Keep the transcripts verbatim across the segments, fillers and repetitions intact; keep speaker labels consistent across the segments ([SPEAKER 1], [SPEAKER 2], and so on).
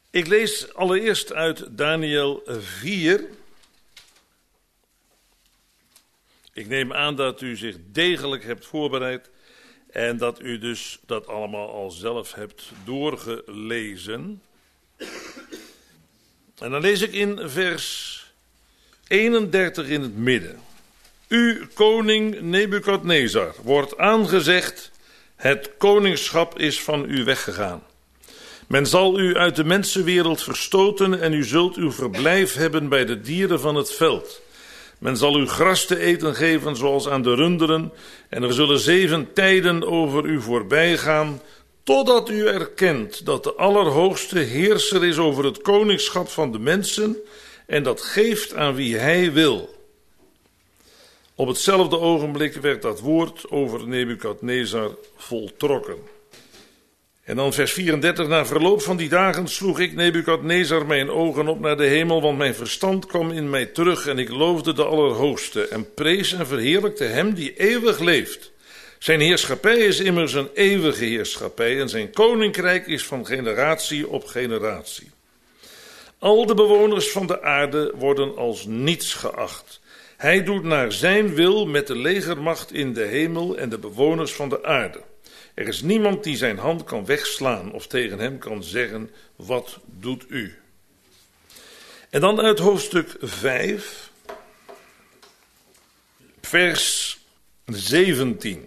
[SPEAKER 1] Ik lees allereerst uit Daniël vier. Ik neem aan dat u zich degelijk hebt voorbereid en dat u dus dat allemaal al zelf hebt doorgelezen. En dan lees ik in vers eenendertig in het midden. U, koning Nebukadnezar, wordt aangezegd, het koningschap is van u weggegaan. Men zal u uit de mensenwereld verstoten en u zult uw verblijf hebben bij de dieren van het veld. Men zal u gras te eten geven zoals aan de runderen en er zullen zeven tijden over u voorbij gaan, totdat u erkent dat de Allerhoogste heerser is over het koningschap van de mensen en dat geeft aan wie hij wil. Op hetzelfde ogenblik werd dat woord over Nebukadnezar voltrokken. En dan vers vierendertig, na verloop van die dagen sloeg ik Nebukadnezar mijn ogen op naar de hemel, want mijn verstand kwam in mij terug en ik loofde de Allerhoogste en prees en verheerlijkte hem die eeuwig leeft. Zijn heerschappij is immers een eeuwige heerschappij en zijn koninkrijk is van generatie op generatie. Al de bewoners van de aarde worden als niets geacht. Hij doet naar zijn wil met de legermacht in de hemel en de bewoners van de aarde. Er is niemand die zijn hand kan wegslaan of tegen hem kan zeggen, wat doet u? En dan uit hoofdstuk vijf, vers zeventien.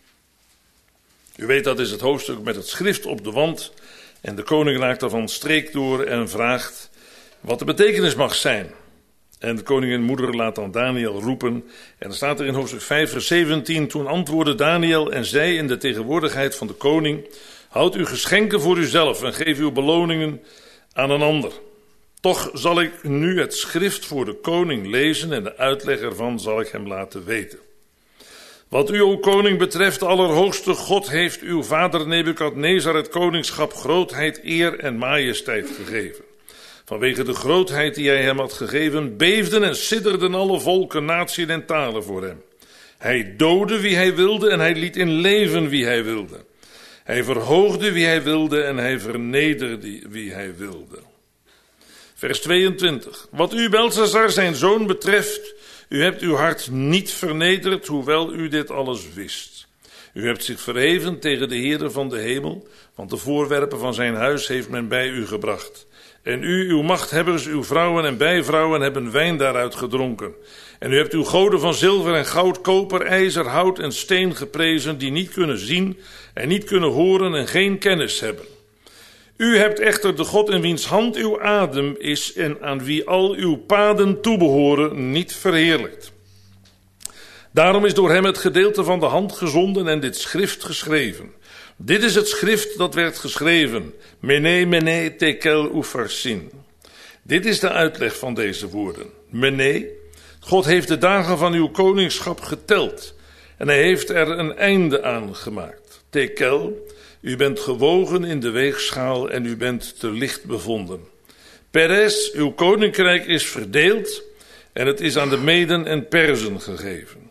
[SPEAKER 1] U weet, dat is het hoofdstuk met het schrift op de wand en de koning raakt daarvan streek door en vraagt wat de betekenis mag zijn. En de koningin moeder laat dan Daniël roepen. En dan staat er in hoofdstuk vijf vers zeventien. Toen antwoordde Daniël en zei in de tegenwoordigheid van de koning: houd uw geschenken voor uzelf en geef uw beloningen aan een ander. Toch zal ik nu het schrift voor de koning lezen en de uitleg ervan zal ik hem laten weten. Wat u, o koning, betreft, de Allerhoogste God heeft uw vader Nebukadnezar het koningschap grootheid, eer en majesteit gegeven. Vanwege de grootheid die hij hem had gegeven, beefden en sidderden alle volken, naties en talen voor hem. Hij doodde wie hij wilde en hij liet in leven wie hij wilde. Hij verhoogde wie hij wilde en hij vernederde wie hij wilde. Vers tweeëntwintig. Wat u, Belshazzar, zijn zoon betreft, u hebt uw hart niet vernederd, hoewel u dit alles wist. U hebt zich verheven tegen de Heere van de hemel, want de voorwerpen van zijn huis heeft men bij u gebracht. En u, uw machthebbers, uw vrouwen en bijvrouwen hebben wijn daaruit gedronken. En u hebt uw goden van zilver en goud, koper, ijzer, hout en steen geprezen, die niet kunnen zien en niet kunnen horen en geen kennis hebben. U hebt echter de God in wiens hand uw adem is en aan wie al uw paden toebehoren niet verheerlijkt. Daarom is door hem het gedeelte van de hand gezonden en dit schrift geschreven. Dit is het schrift dat werd geschreven. Mene, mene, tekel, ufarsin. Dit is de uitleg van deze woorden. Mene, God heeft de dagen van uw koningschap geteld. En hij heeft er een einde aan gemaakt. Tekel, u bent gewogen in de weegschaal en u bent te licht bevonden. Peres, uw koninkrijk is verdeeld en het is aan de Meden en Perzen gegeven.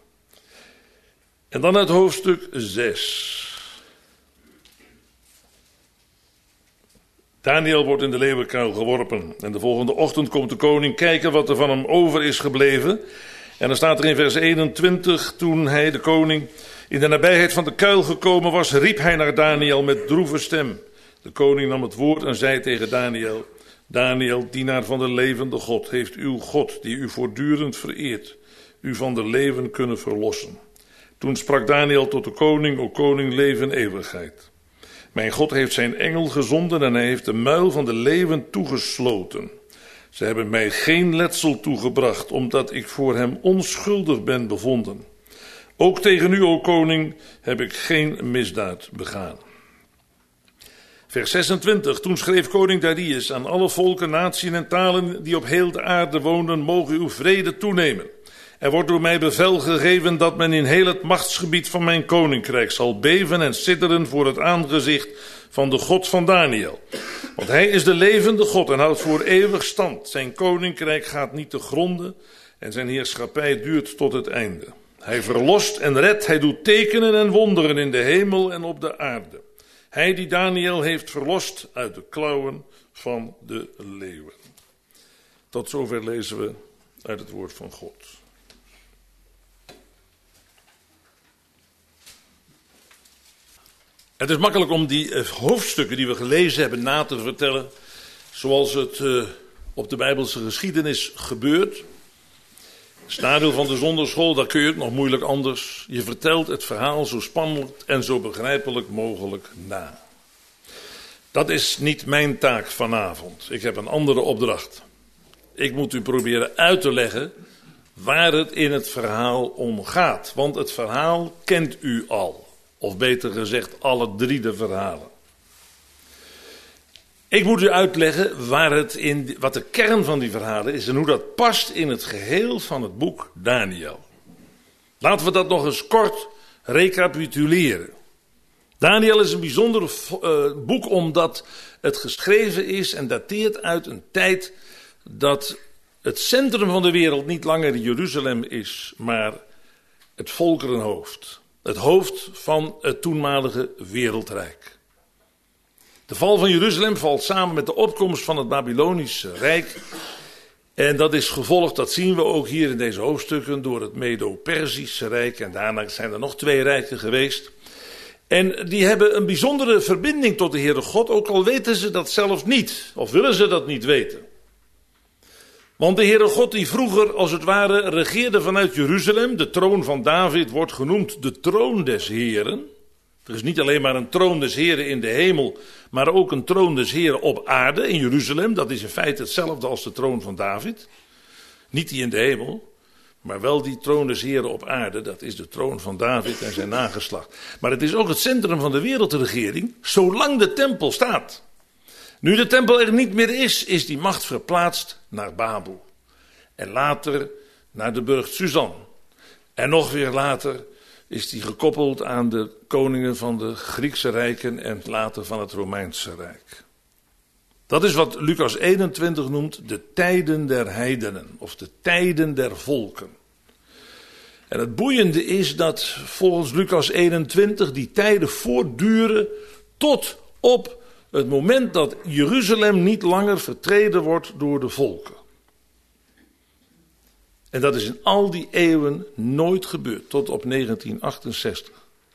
[SPEAKER 1] En dan het hoofdstuk zes. Daniël wordt in de leeuwenkuil geworpen en de volgende ochtend komt de koning kijken wat er van hem over is gebleven. En dan staat er in vers eenentwintig, toen hij, de koning, in de nabijheid van de kuil gekomen was, riep hij naar Daniël met droeve stem. De koning nam het woord en zei tegen Daniël: Daniël, dienaar van de levende God, heeft uw God, die u voortdurend vereert, u van de leven kunnen verlossen. Toen sprak Daniël tot de koning: O koning, leef in eeuwigheid. Mijn God heeft zijn engel gezonden en hij heeft de muil van de leeuwen toegesloten. Ze hebben mij geen letsel toegebracht, omdat ik voor hem onschuldig ben bevonden. Ook tegen u, o koning, heb ik geen misdaad begaan. Vers zesentwintig. Toen schreef koning Darius aan alle volken, naties en talen die op heel de aarde woonden: mogen uw vrede toenemen. Er wordt door mij bevel gegeven dat men in heel het machtsgebied van mijn koninkrijk zal beven en sidderen voor het aangezicht van de God van Daniël. Want hij is de levende God en houdt voor eeuwig stand. Zijn koninkrijk gaat niet te gronde en zijn heerschappij duurt tot het einde. Hij verlost en redt, hij doet tekenen en wonderen in de hemel en op de aarde. Hij die Daniel heeft verlost uit de klauwen van de leeuwen. Tot zover lezen we uit het woord van God. Het is makkelijk om die uh, hoofdstukken die we gelezen hebben na te vertellen, zoals het uh, op de Bijbelse geschiedenis gebeurt. Het nadeel van de zonderschool, daar kun je het nog moeilijk anders. Je vertelt het verhaal zo spannend en zo begrijpelijk mogelijk na. Dat is niet mijn taak vanavond. Ik heb een andere opdracht. Ik moet u proberen uit te leggen waar het in het verhaal om gaat. Want het verhaal kent u al. Of beter gezegd, alle drie de verhalen. Ik moet u uitleggen waar het in, wat de kern van die verhalen is en hoe dat past in het geheel van het boek Daniel. Laten we dat nog eens kort recapituleren. Daniel is een bijzonder uh, boek omdat het geschreven is en dateert uit een tijd dat het centrum van de wereld niet langer Jeruzalem is, maar het volkerenhoofd. Het hoofd van het toenmalige wereldrijk. De val van Jeruzalem valt samen met de opkomst van het Babylonische Rijk. En dat is gevolgd, dat zien we ook hier in deze hoofdstukken, door het Medo-Perzische Rijk. En daarna zijn er nog twee rijken geweest. En die hebben een bijzondere verbinding tot de Heere God, ook al weten ze dat zelf niet. Of willen ze dat niet weten. Want de Heere God die vroeger als het ware regeerde vanuit Jeruzalem, de troon van David wordt genoemd de troon des Heren. Er is niet alleen maar een troon des Heren in de hemel, maar ook een troon des Heren op aarde in Jeruzalem. Dat is in feite hetzelfde als de troon van David. Niet die in de hemel, maar wel die troon des Heren op aarde. Dat is de troon van David en zijn nageslacht. Maar het is ook het centrum van de wereldregering, zolang de tempel staat. Nu de tempel er niet meer is, is die macht verplaatst naar Babel. En later naar de burcht Susan. En nog weer later is die gekoppeld aan de koningen van de Griekse rijken en later van het Romeinse Rijk. Dat is wat Lucas eenentwintig noemt de tijden der heidenen, of de tijden der volken. En het boeiende is dat volgens Lucas eenentwintig die tijden voortduren tot op het moment dat Jeruzalem niet langer vertreden wordt door de volken. En dat is in al die eeuwen nooit gebeurd, tot op negentien achtenzestig.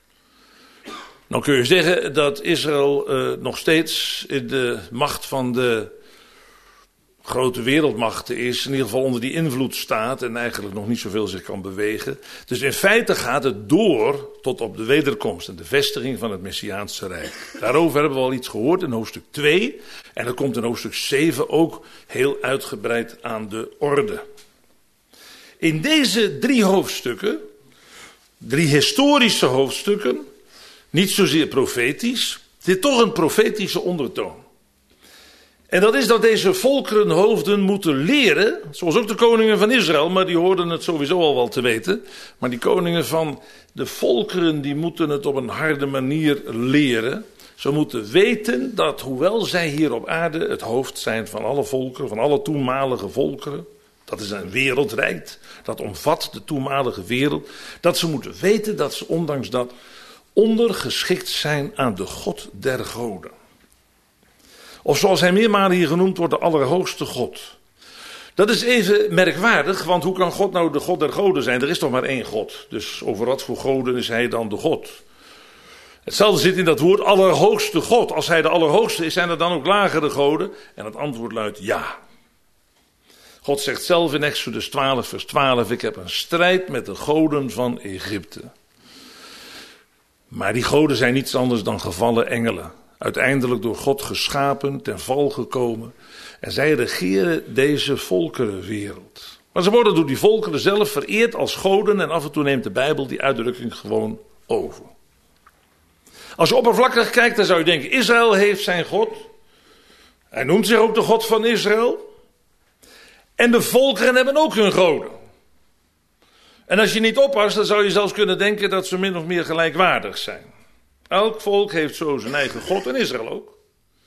[SPEAKER 1] Nou kun je zeggen dat Israël uh, nog steeds in de macht van de grote wereldmachten is, in ieder geval onder die invloed staat en eigenlijk nog niet zoveel zich kan bewegen. Dus in feite gaat het door tot op de wederkomst en de vestiging van het Messiaanse Rijk. Daarover hebben we al iets gehoord in hoofdstuk twee en dat komt in hoofdstuk zeven ook heel uitgebreid aan de orde. In deze drie hoofdstukken, drie historische hoofdstukken, niet zozeer profetisch, zit toch een profetische ondertoon. En dat is dat deze volkerenhoofden moeten leren, zoals ook de koningen van Israël, maar die hoorden het sowieso al wel te weten. Maar die koningen van de volkeren, die moeten het op een harde manier leren. Ze moeten weten dat, hoewel zij hier op aarde het hoofd zijn van alle volkeren, van alle toenmalige volkeren, dat is een wereldrijk, dat omvat de toenmalige wereld, dat ze moeten weten dat ze ondanks dat ondergeschikt zijn aan de God der goden. Of zoals hij meermalen hier genoemd wordt, de Allerhoogste God. Dat is even merkwaardig, want hoe kan God nou de God der goden zijn? Er is toch maar één God. Dus over wat voor goden is hij dan de God? Hetzelfde zit in dat woord Allerhoogste God. Als hij de Allerhoogste is, zijn er dan ook lagere goden? En het antwoord luidt ja. God zegt zelf in Exodus twaalf vers twaalf, ik heb een strijd met de goden van Egypte. Maar die goden zijn niets anders dan gevallen engelen. Uiteindelijk door God geschapen, ten val gekomen. En zij regeren deze volkerenwereld. Maar ze worden door die volkeren zelf vereerd als goden. En af en toe neemt de Bijbel die uitdrukking gewoon over. Als je oppervlakkig kijkt, dan zou je denken, Israël heeft zijn God. Hij noemt zich ook de God van Israël. En de volkeren hebben ook hun goden. En als je niet oppast, dan zou je zelfs kunnen denken dat ze min of meer gelijkwaardig zijn. Elk volk heeft zo zijn eigen God en Israël ook.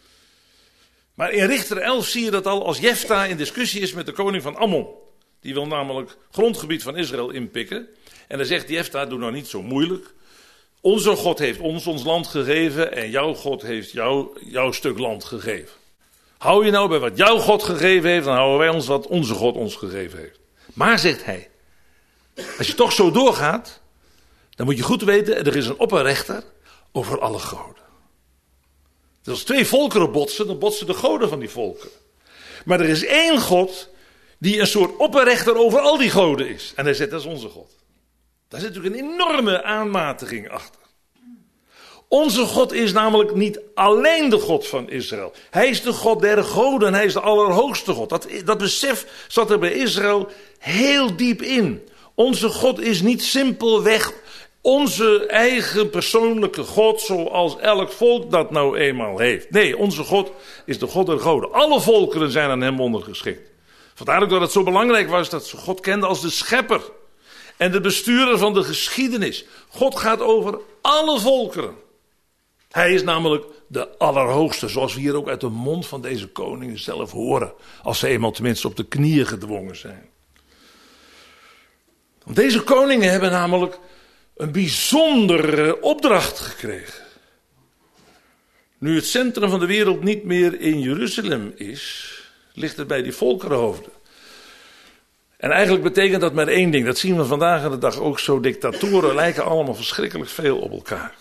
[SPEAKER 1] Maar in Richter elf zie je dat al als Jefta in discussie is met de koning van Ammon. Die wil namelijk grondgebied van Israël inpikken. En dan zegt Jefta, doe nou niet zo moeilijk. Onze God heeft ons ons land gegeven en jouw God heeft jou, jouw stuk land gegeven. Hou je nou bij wat jouw God gegeven heeft, dan houden wij ons wat onze God ons gegeven heeft. Maar, zegt hij, als je toch zo doorgaat, dan moet je goed weten, er is een opperrechter over alle goden. Dus als twee volkeren botsen, dan botsen de goden van die volkeren. Maar er is één God die een soort opperrechter over al die goden is. En hij zegt, dat is onze God. Daar zit natuurlijk een enorme aanmatiging achter. Onze God is namelijk niet alleen de God van Israël. Hij is de God der goden, hij is de allerhoogste God. Dat, dat besef zat er bij Israël heel diep in. Onze God is niet simpelweg onze eigen persoonlijke God zoals elk volk dat nou eenmaal heeft. Nee, onze God is de God der goden. Alle volkeren zijn aan hem ondergeschikt. Vandaar ook dat het zo belangrijk was dat ze God kenden als de schepper en de bestuurder van de geschiedenis. God gaat over alle volkeren. Hij is namelijk de allerhoogste, zoals we hier ook uit de mond van deze koningen zelf horen, als ze eenmaal tenminste op de knieën gedwongen zijn. Want deze koningen hebben namelijk een bijzondere opdracht gekregen. Nu het centrum van de wereld niet meer in Jeruzalem is, ligt het bij die volkerenhoofden. En eigenlijk betekent dat maar één ding, dat zien we vandaag aan de dag ook zo, dictatoren lijken allemaal verschrikkelijk veel op elkaar.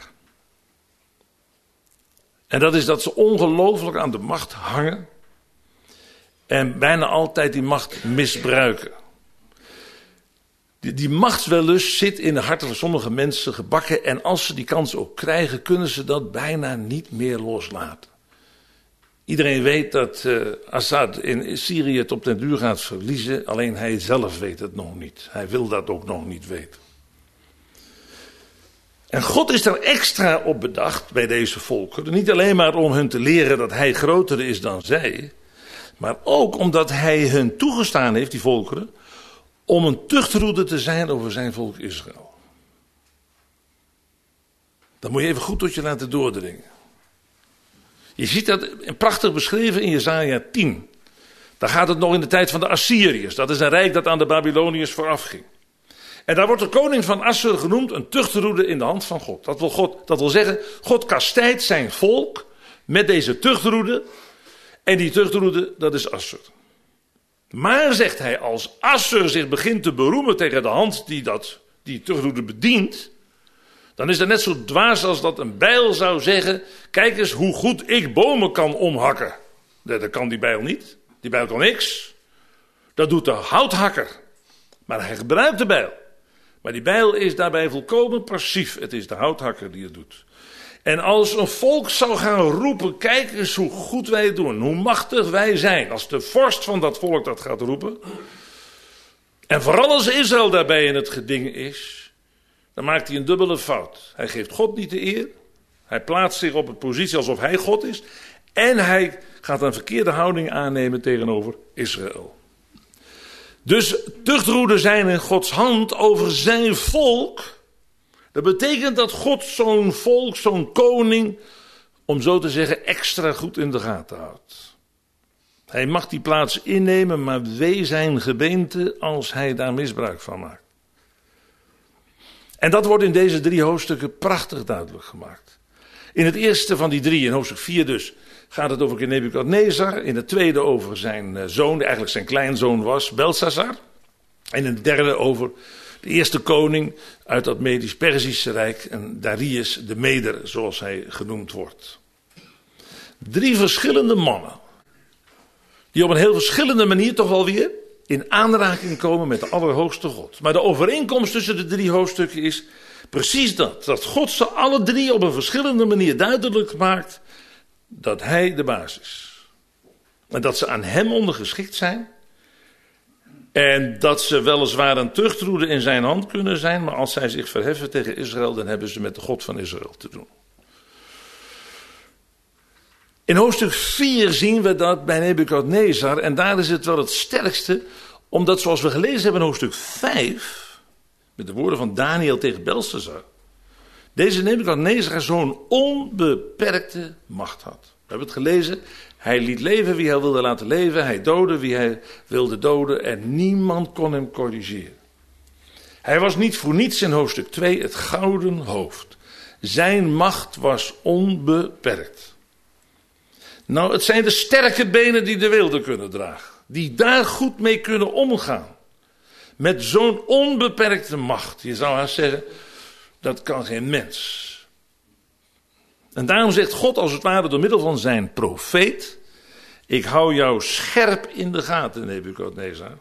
[SPEAKER 1] En dat is dat ze ongelooflijk aan de macht hangen en bijna altijd die macht misbruiken. Die, die machtswellust zit in de harten van sommige mensen gebakken en als ze die kans ook krijgen, kunnen ze dat bijna niet meer loslaten. Iedereen weet dat uh, Assad in Syrië het op den duur gaat verliezen, alleen hij zelf weet het nog niet. Hij wil dat ook nog niet weten. En God is er extra op bedacht bij deze volkeren. Niet alleen maar om hun te leren dat hij groter is dan zij. Maar ook omdat hij hun toegestaan heeft, die volkeren, om een tuchtroede te zijn over zijn volk Israël. Dat moet je even goed tot je laten doordringen. Je ziet dat prachtig beschreven in Jesaja tien. Daar gaat het nog in de tijd van de Assyriërs. Dat is een rijk dat aan de Babyloniërs voorafging. En daar wordt de koning van Assur genoemd een tuchtroede in de hand van God. Dat wil, God, dat wil zeggen, God kastijdt zijn volk met deze tuchtroede. En die tuchtroede, dat is Assur. Maar, zegt hij, als Assur zich begint te beroemen tegen de hand die dat, die tuchtroede bedient, dan is dat net zo dwaas als dat een bijl zou zeggen, kijk eens hoe goed ik bomen kan omhakken. Dat kan die bijl niet. Die bijl kan niks. Dat doet de houthakker. Maar hij gebruikt de bijl. Maar die bijl is daarbij volkomen passief. Het is de houthakker die het doet. En als een volk zou gaan roepen, kijk eens hoe goed wij het doen, hoe machtig wij zijn. Als de vorst van dat volk dat gaat roepen. En vooral als Israël daarbij in het geding is, dan maakt hij een dubbele fout. Hij geeft God niet de eer. Hij plaatst zich op een positie alsof hij God is. En hij gaat een verkeerde houding aannemen tegenover Israël. Dus tuchtroeden zijn in Gods hand over zijn volk. Dat betekent dat God zo'n volk, zo'n koning, om zo te zeggen, extra goed in de gaten houdt. Hij mag die plaats innemen, maar wee zijn gebeente als hij daar misbruik van maakt. En dat wordt in deze drie hoofdstukken prachtig duidelijk gemaakt. In het eerste van die drie, in hoofdstuk vier dus, gaat het over Nebukadnezar. In het tweede over zijn zoon, die eigenlijk zijn kleinzoon was, Belshazzar. En in het derde over de eerste koning uit dat Medisch-Perzische Rijk, en Darius de Meder, zoals hij genoemd wordt. Drie verschillende mannen, die op een heel verschillende manier toch wel weer in aanraking komen met de Allerhoogste God. Maar de overeenkomst tussen de drie hoofdstukken is precies dat. Dat God ze alle drie op een verschillende manier duidelijk maakt dat hij de baas is. En dat ze aan hem ondergeschikt zijn. En dat ze weliswaar een tuchtroede in zijn hand kunnen zijn, maar als zij zich verheffen tegen Israël, dan hebben ze met de God van Israël te doen. In hoofdstuk vier zien we dat bij Nebukadnezar, en daar is het wel het sterkste, omdat zoals we gelezen hebben in hoofdstuk vijf, met de woorden van Daniel tegen Belshazzar, deze Nebukadnezar zo'n onbeperkte macht had. We hebben het gelezen, hij liet leven wie hij wilde laten leven, hij doodde wie hij wilde doden en niemand kon hem corrigeren. Hij was niet voor niets in hoofdstuk twee het gouden hoofd. Zijn macht was onbeperkt. Nou, het zijn de sterke benen die de weelde kunnen dragen. Die daar goed mee kunnen omgaan. Met zo'n onbeperkte macht. Je zou haast zeggen, dat kan geen mens. En daarom zegt God als het ware door middel van zijn profeet: ik hou jou scherp in de gaten, Nebukadnezar.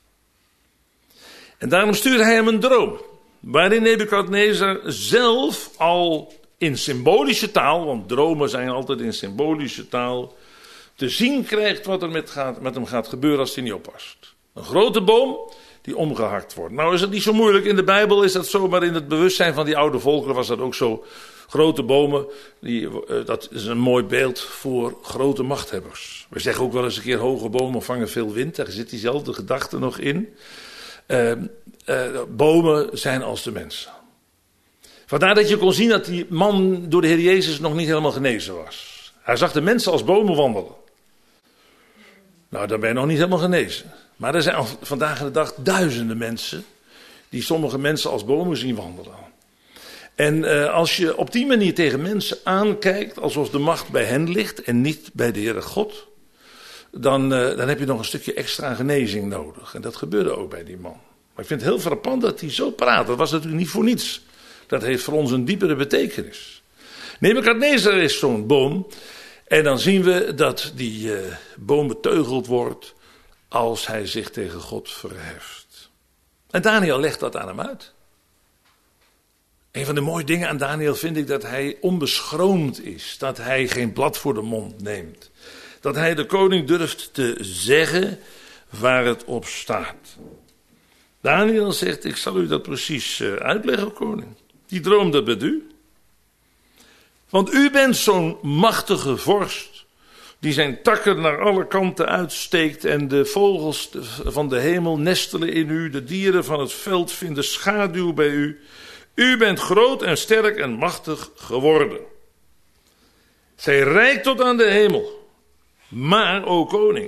[SPEAKER 1] En daarom stuurde hij hem een droom. Waarin Nebukadnezar zelf al in symbolische taal, want dromen zijn altijd in symbolische taal, te zien krijgt wat er met, gaat, met hem gaat gebeuren als hij niet oppast. Een grote boom die omgehakt wordt. Nou is het niet zo moeilijk. In de Bijbel is dat zo, maar in het bewustzijn van die oude volkeren was dat ook zo. Grote bomen, die, uh, dat is een mooi beeld voor grote machthebbers. We zeggen ook wel eens een keer: hoge bomen vangen veel wind. Daar zit diezelfde gedachte nog in. Uh, uh, bomen zijn als de mensen. Vandaar dat je kon zien dat die man door de Heer Jezus nog niet helemaal genezen was. Hij zag de mensen als bomen wandelen. Nou, dan ben je nog niet helemaal genezen. Maar er zijn vandaag de dag duizenden mensen die sommige mensen als bomen zien wandelen. En uh, als je op die manier tegen mensen aankijkt, alsof de macht bij hen ligt en niet bij de Heere God, dan, uh, dan heb je nog een stukje extra genezing nodig. En dat gebeurde ook bij die man. Maar ik vind het heel frappant dat hij zo praat. Dat was natuurlijk niet voor niets. Dat heeft voor ons een diepere betekenis. Nebukadnezar is zo'n boom. En dan zien we dat die uh, boom beteugeld wordt als hij zich tegen God verheft. En Daniel legt dat aan hem uit. Een van de mooie dingen aan Daniel vind ik dat hij onbeschroomd is. Dat hij geen blad voor de mond neemt. Dat hij de koning durft te zeggen waar het op staat. Daniel zegt: ik zal u dat precies uh, uitleggen, koning. Die droomde met u. Want u bent zo'n machtige vorst, die zijn takken naar alle kanten uitsteekt en de vogels van de hemel nestelen in u, de dieren van het veld vinden schaduw bij u. U bent groot en sterk en machtig geworden. Zij reikt tot aan de hemel. Maar, o koning,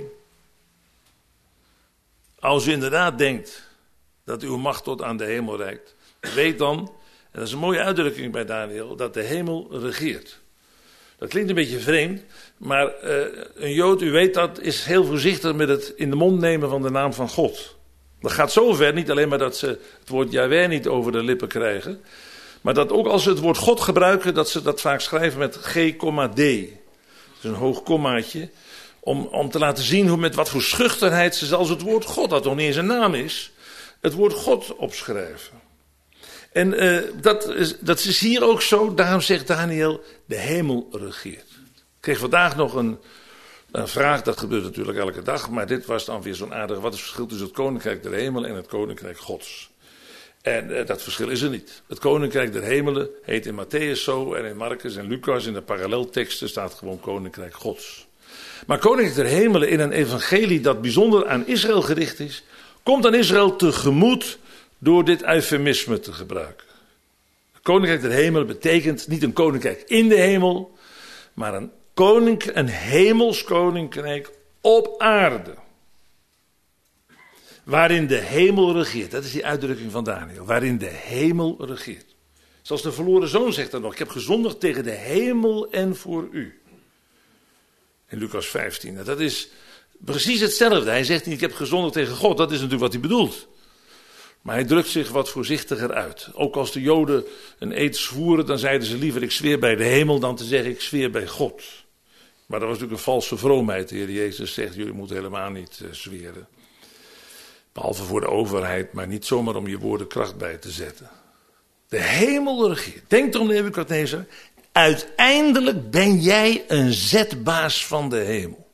[SPEAKER 1] als u inderdaad denkt dat uw macht tot aan de hemel reikt, weet dan, en dat is een mooie uitdrukking bij Daniel, dat de hemel regeert. Dat klinkt een beetje vreemd, maar uh, een Jood, u weet dat, is heel voorzichtig met het in de mond nemen van de naam van God. Dat gaat zo ver, niet alleen maar dat ze het woord Yahweh niet over de lippen krijgen, maar dat ook als ze het woord God gebruiken, dat ze dat vaak schrijven met G, D. Dus een hoog kommaatje, om, om te laten zien hoe met wat voor schuchterheid ze zelfs het woord God, dat nog niet eens een naam is, het woord God opschrijven. En uh, dat, is, dat is hier ook zo, daarom zegt Daniel, de hemel regeert. Ik kreeg vandaag nog een, een vraag, dat gebeurt natuurlijk elke dag, maar dit was dan weer zo'n aardig: wat is het verschil tussen het koninkrijk der hemel en het koninkrijk Gods? En uh, dat verschil is er niet. Het koninkrijk der hemelen heet in Matthäus zo, en in Marcus en Lucas, in de parallelteksten staat gewoon koninkrijk Gods. Maar koninkrijk der hemelen in een evangelie dat bijzonder aan Israël gericht is, komt aan Israël tegemoet door dit eufemisme te gebruiken. Het koninkrijk der hemelen betekent niet een koninkrijk in de hemel, maar een, koninkrijk, een hemels koninkrijk op aarde. Waarin de hemel regeert. Dat is die uitdrukking van Daniel. Waarin de hemel regeert. Zoals de verloren zoon zegt dan nog: ik heb gezondigd tegen de hemel en voor u. In Lucas vijftien. Dat is precies hetzelfde. Hij zegt niet: ik heb gezondigd tegen God. Dat is natuurlijk wat hij bedoelt. Maar hij drukt zich wat voorzichtiger uit. Ook als de Joden een eed zwoeren, dan zeiden ze liever: ik zweer bij de hemel, dan te zeggen: ik zweer bij God. Maar dat was natuurlijk een valse vroomheid. De Heer Jezus zegt: jullie moeten helemaal niet uh, zweren. Behalve voor de overheid, maar niet zomaar om je woorden kracht bij te zetten. De hemel regeert. Denk erom, Nebukadnezar, uiteindelijk ben jij een zetbaas van de hemel.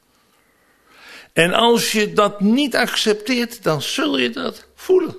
[SPEAKER 1] En als je dat niet accepteert, dan zul je dat voelen.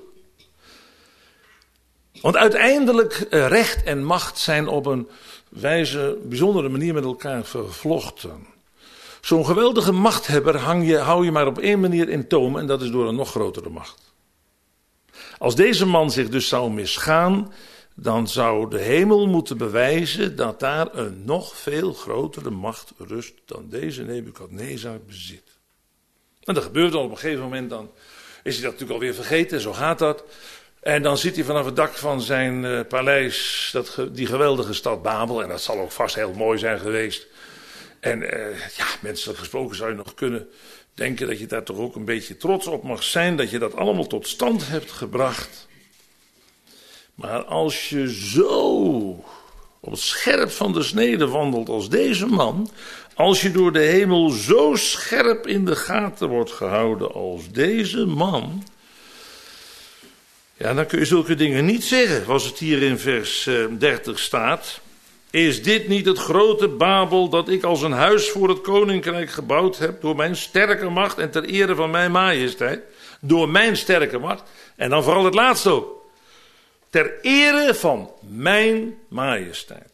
[SPEAKER 1] Want uiteindelijk, recht en macht zijn op een wijze, bijzondere manier met elkaar vervlochten. Zo'n geweldige machthebber hang je, hou je maar op één manier in toom, en dat is door een nog grotere macht. Als deze man zich dus zou misgaan, dan zou de hemel moeten bewijzen dat daar een nog veel grotere macht rust dan deze Nebukadnezar bezit. En dat gebeurt dan op een gegeven moment, dan is hij dat natuurlijk alweer vergeten, zo gaat dat. En dan ziet hij vanaf het dak van zijn uh, paleis dat, die geweldige stad Babel. En dat zal ook vast heel mooi zijn geweest. En uh, ja, menselijk gesproken zou je nog kunnen denken dat je daar toch ook een beetje trots op mag zijn. Dat je dat allemaal tot stand hebt gebracht. Maar als je zo op het scherp van de snede wandelt als deze man. Als je door de hemel zo scherp in de gaten wordt gehouden als deze man. Ja, dan kun je zulke dingen niet zeggen, zoals het hier in vers dertig staat. Is dit niet het grote Babel dat ik als een huis voor het koninkrijk gebouwd heb door mijn sterke macht en ter ere van mijn majesteit? Door mijn sterke macht. En dan vooral het laatste ook. Ter ere van mijn majesteit.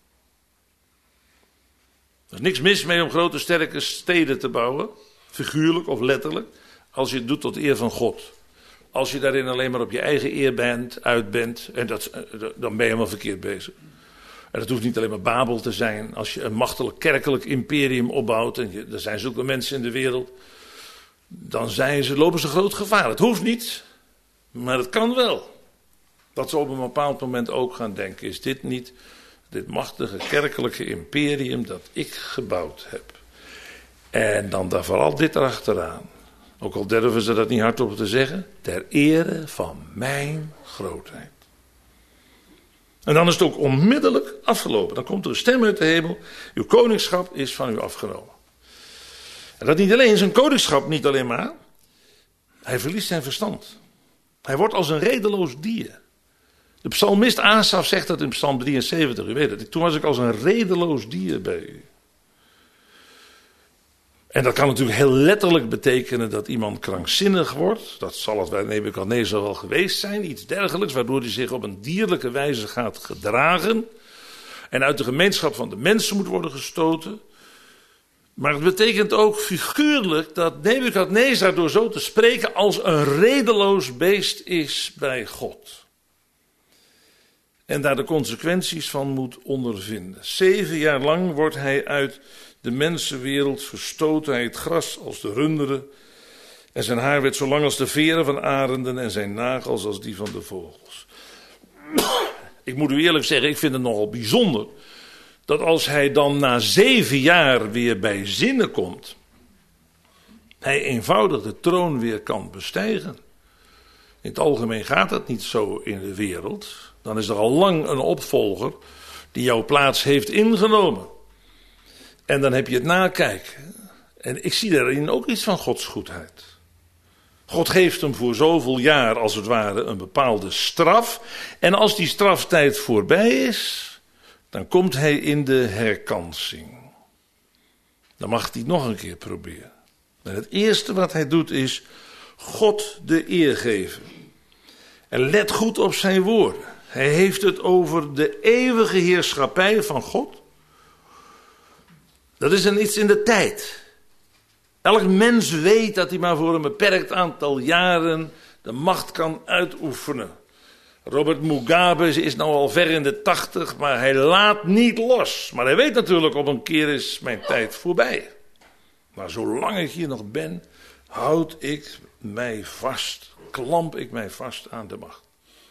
[SPEAKER 1] Er is niks mis mee om grote sterke steden te bouwen, figuurlijk of letterlijk, als je het doet tot eer van God. Als je daarin alleen maar op je eigen eer bent, uit bent, en dat, dan ben je helemaal verkeerd bezig. En dat hoeft niet alleen maar Babel te zijn. Als je een machtelijk kerkelijk imperium opbouwt, en je, er zijn zulke mensen in de wereld, dan zijn ze, lopen ze groot gevaar. Het hoeft niet, maar het kan wel. Dat ze op een bepaald moment ook gaan denken, is dit niet dit machtige kerkelijke imperium dat ik gebouwd heb? En dan daar vooral dit erachteraan. Ook al durven ze dat niet hardop te zeggen. Ter ere van mijn grootheid. En dan is het ook onmiddellijk afgelopen. Dan komt er een stem uit de hemel. Uw koningschap is van u afgenomen. En dat niet alleen, zijn koningschap niet alleen maar. Hij verliest zijn verstand. Hij wordt als een redeloos dier. De psalmist Asaf zegt dat in psalm drieënzeventig. U weet het. Toen was ik als een redeloos dier bij u. En dat kan natuurlijk heel letterlijk betekenen dat iemand krankzinnig wordt. Dat zal het bij Nebukadnezar wel geweest zijn. Iets dergelijks, waardoor hij zich op een dierlijke wijze gaat gedragen. En uit de gemeenschap van de mensen moet worden gestoten. Maar het betekent ook figuurlijk dat Nebukadnezar door zo te spreken als een redeloos beest is bij God. En daar de consequenties van moet ondervinden. Zeven jaar lang wordt hij uit de mensenwereld verstoten. Hij eet gras als de runderen. En zijn haar werd zo lang als de veren van arenden en zijn nagels als die van de vogels. Ik moet u eerlijk zeggen, ik vind het nogal bijzonder dat als hij dan na zeven jaar weer bij zinnen komt, hij eenvoudig de troon weer kan bestijgen. In het algemeen gaat dat niet zo in de wereld. Dan is er al lang een opvolger die jouw plaats heeft ingenomen. En dan heb je het nakijken. En ik zie daarin ook iets van Gods goedheid. God geeft hem voor zoveel jaar als het ware een bepaalde straf. En als die straftijd voorbij is, dan komt hij in de herkansing. Dan mag hij het nog een keer proberen. En het eerste wat hij doet is God de eer geven. En let goed op zijn woorden. Hij heeft het over de eeuwige heerschappij van God. Dat is een iets in de tijd. Elk mens weet dat hij maar voor een beperkt aantal jaren de macht kan uitoefenen. Robert Mugabe is nou al ver in de tachtig, maar hij laat niet los. Maar hij weet natuurlijk, op een keer is mijn tijd voorbij. Maar zolang ik hier nog ben, houd ik mij vast, klamp ik mij vast aan de macht.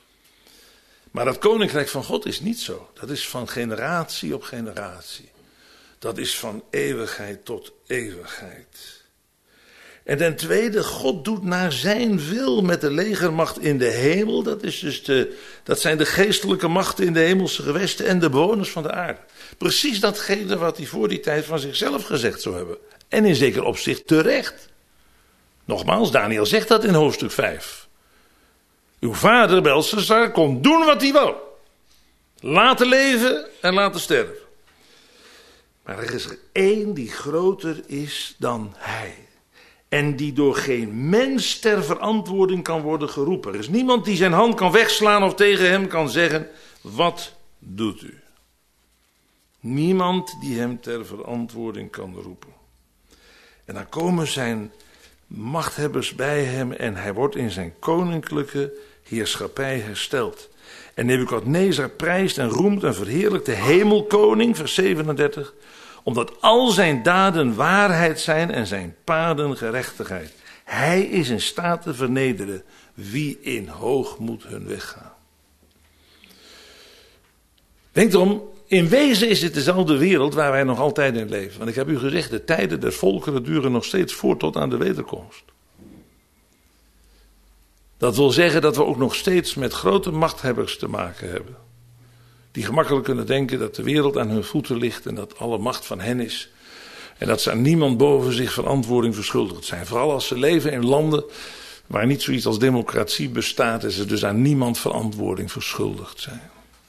[SPEAKER 1] Maar dat koninkrijk van God is niet zo. Dat is van generatie op generatie. Dat is van eeuwigheid tot eeuwigheid. En ten tweede, God doet naar zijn wil met de legermacht in de hemel. Dat, is dus de, dat zijn de geestelijke machten in de hemelse gewesten en de bewoners van de aarde. Precies datgene wat hij voor die tijd van zichzelf gezegd zou hebben. En in zeker opzicht terecht. Nogmaals, Daniel zegt dat in hoofdstuk vijf. Uw vader Belshazzar kon doen wat hij wou. Laten leven en laten sterven. Maar er is er één die groter is dan hij. En die door geen mens ter verantwoording kan worden geroepen. Er is niemand die zijn hand kan wegslaan of tegen hem kan zeggen, wat doet u? Niemand die hem ter verantwoording kan roepen. En dan komen zijn machthebbers bij hem en hij wordt in zijn koninklijke heerschappij hersteld. En Nebukadnezar prijst en roemt en verheerlijkt de hemelkoning, vers zevenendertig, omdat al zijn daden waarheid zijn en zijn paden gerechtigheid. Hij is in staat te vernederen wie in hoogmoed hun weg gaan. Denk erom, in wezen is het dezelfde wereld waar wij nog altijd in leven. Want ik heb u gezegd, de tijden der volkeren duren nog steeds voort tot aan de wederkomst. Dat wil zeggen dat we ook nog steeds met grote machthebbers te maken hebben. Die gemakkelijk kunnen denken dat de wereld aan hun voeten ligt en dat alle macht van hen is. En dat ze aan niemand boven zich verantwoording verschuldigd zijn. Vooral als ze leven in landen waar niet zoiets als democratie bestaat en ze dus aan niemand verantwoording verschuldigd zijn.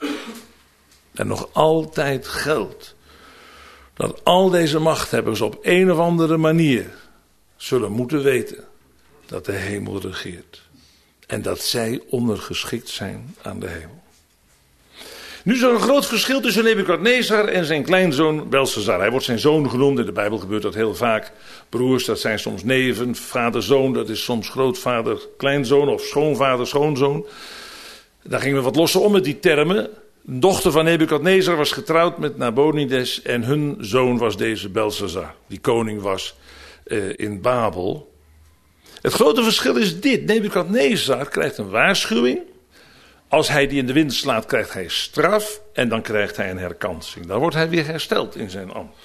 [SPEAKER 1] En nog altijd geldt dat al deze machthebbers op een of andere manier zullen moeten weten dat de hemel regeert. En dat zij ondergeschikt zijn aan de hemel. Nu is er een groot verschil tussen Nebukadnezar en zijn kleinzoon Belshazzar. Hij wordt zijn zoon genoemd, in de Bijbel gebeurt dat heel vaak. Broers, dat zijn soms neven, vader, zoon, dat is soms grootvader, kleinzoon of schoonvader, schoonzoon. Daar gingen we wat losser om met die termen. De dochter van Nebukadnezar was getrouwd met Nabonides en hun zoon was deze Belshazzar, die koning was uh, in Babel. Het grote verschil is dit, Nebukadnezar krijgt een waarschuwing. Als hij die in de wind slaat, krijgt hij straf en dan krijgt hij een herkansing. Dan wordt hij weer hersteld in zijn ambt.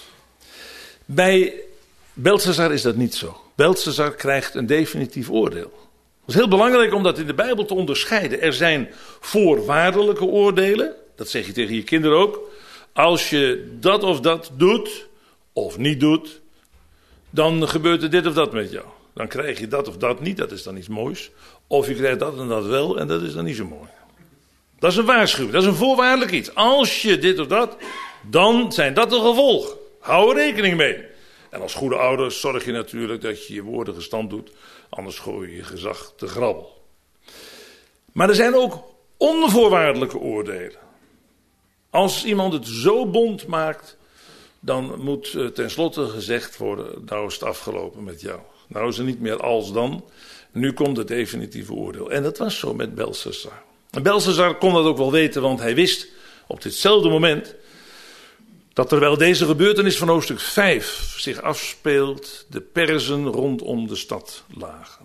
[SPEAKER 1] Bij Belshazzar is dat niet zo. Belshazzar krijgt een definitief oordeel. Dat is heel belangrijk om dat in de Bijbel te onderscheiden. Er zijn voorwaardelijke oordelen, dat zeg je tegen je kinderen ook. Als je dat of dat doet, of niet doet, dan gebeurt er dit of dat met jou. Dan krijg je dat of dat niet, dat is dan iets moois. Of je krijgt dat en dat wel en dat is dan niet zo mooi. Dat is een waarschuwing, dat is een voorwaardelijk iets. Als je dit of dat, dan zijn dat de gevolgen. Hou er rekening mee. En als goede ouders zorg je natuurlijk dat je je woorden gestand doet. Anders gooi je je gezag te grabbel. Maar er zijn ook onvoorwaardelijke oordelen. Als iemand het zo bond maakt, dan moet uh, tenslotte gezegd worden, nou is het afgelopen met jou. Nou is er niet meer als dan. Nu komt het definitieve oordeel. En dat was zo met Belshazzar. En Belshazzar kon dat ook wel weten, want hij wist op ditzelfde moment dat terwijl deze gebeurtenis van hoofdstuk vijf zich afspeelt, de Perzen rondom de stad lagen.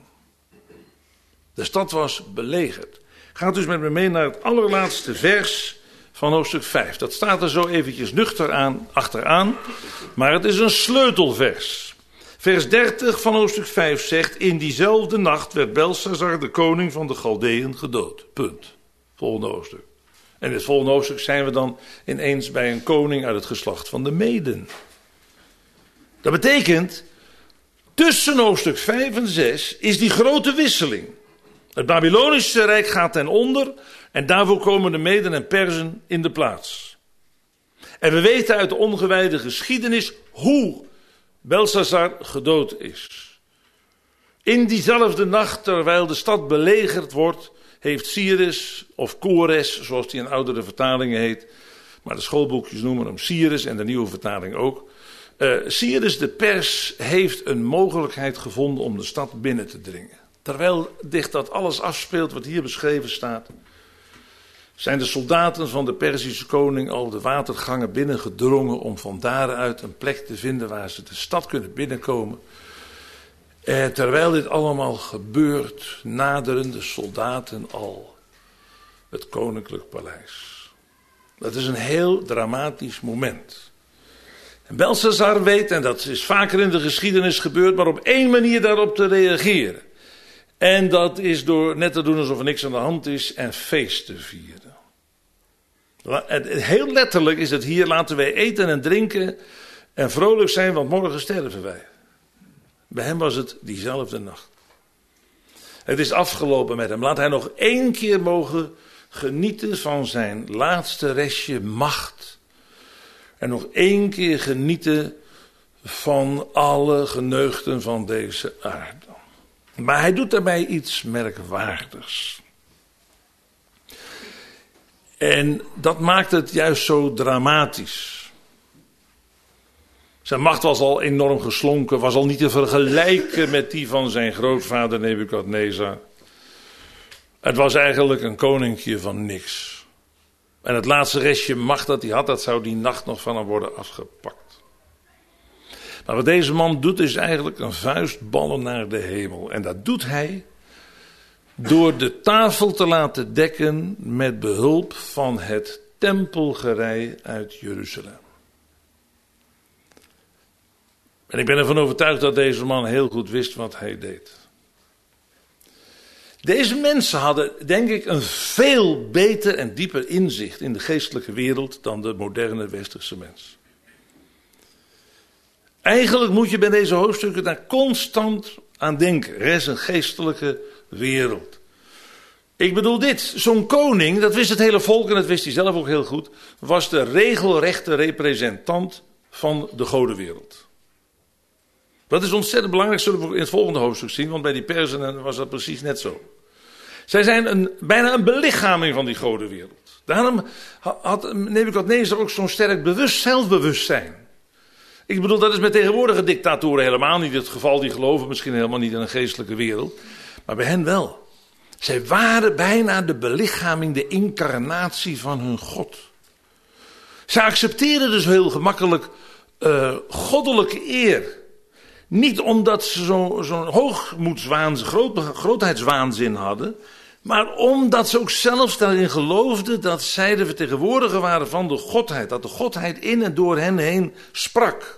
[SPEAKER 1] De stad was belegerd. Gaat dus met me mee naar het allerlaatste vers van hoofdstuk vijf. Dat staat er zo eventjes nuchter aan, achteraan, maar het is een sleutelvers. Vers dertig van hoofdstuk vijf zegt, in diezelfde nacht werd Belshazzar, de koning van de Galdeën, gedood. Punt. Volgende hoofdstuk. En in het volgende hoofdstuk zijn we dan ineens bij een koning uit het geslacht van de Meden. Dat betekent, tussen hoofdstuk vijf en zes is die grote wisseling. Het Babylonische Rijk gaat ten onder en daarvoor komen de Meden en Perzen in de plaats. En we weten uit de ongewijde geschiedenis hoe Belshazzar gedood is. In diezelfde nacht, terwijl de stad belegerd wordt, heeft Cyrus, of Kores, zoals die in oudere vertalingen heet, maar de schoolboekjes noemen hem Cyrus en de nieuwe vertaling ook. Uh, Cyrus de Pers heeft een mogelijkheid gevonden om de stad binnen te dringen. Terwijl dicht dat alles afspeelt wat hier beschreven staat, zijn de soldaten van de Perzische koning al de watergangen binnengedrongen om van daaruit een plek te vinden waar ze de stad kunnen binnenkomen. En terwijl dit allemaal gebeurt, naderen de soldaten al het koninklijk paleis. Dat is een heel dramatisch moment. En Belshazzar weet, en dat is vaker in de geschiedenis gebeurd, maar op één manier daarop te reageren. En dat is door net te doen alsof er niks aan de hand is en feest te vieren. Heel letterlijk is het hier, laten wij eten en drinken en vrolijk zijn, want morgen sterven wij. Bij hem was het diezelfde nacht. Het is afgelopen met hem. Laat hij nog één keer mogen genieten van zijn laatste restje macht. En nog één keer genieten van alle geneugten van deze aarde. Maar hij doet daarbij iets merkwaardigs. En dat maakt het juist zo dramatisch. Zijn macht was al enorm geslonken, was al niet te vergelijken met die van zijn grootvader Nebukadnezar. Het was eigenlijk een koninkje van niks. En het laatste restje macht dat hij had, dat zou die nacht nog van hem worden afgepakt. Maar wat deze man doet is eigenlijk een vuist ballen naar de hemel. En dat doet hij door de tafel te laten dekken met behulp van het tempelgerei uit Jeruzalem. En ik ben ervan overtuigd dat deze man heel goed wist wat hij deed. Deze mensen hadden, denk ik, een veel beter en dieper inzicht in de geestelijke wereld dan de moderne westerse mens. Eigenlijk moet je bij deze hoofdstukken daar constant aan denken. Er is een geestelijke wereld. Ik bedoel dit, zo'n koning, dat wist het hele volk en dat wist hij zelf ook heel goed, was de regelrechte representant van de godenwereld. Dat is ontzettend belangrijk, zullen we in het volgende hoofdstuk zien, want bij die Perzen was dat precies net zo. Zij zijn een, bijna een belichaming van die godenwereld. Daarom had Nebukadnezar ook zo'n sterk bewust zelfbewustzijn. Ik bedoel, dat is met tegenwoordige dictatoren helemaal niet het geval. Die geloven misschien helemaal niet in een geestelijke wereld. Maar bij hen wel. Zij waren bijna de belichaming, de incarnatie van hun God. Zij accepteerden dus heel gemakkelijk uh, goddelijke eer. Niet omdat ze zo, zo'n hoogmoedswaanzin, groot, grootheidswaanzin hadden. Maar omdat ze ook zelfs daarin geloofden dat zij de vertegenwoordiger waren van de Godheid. Dat de Godheid in en door hen heen sprak.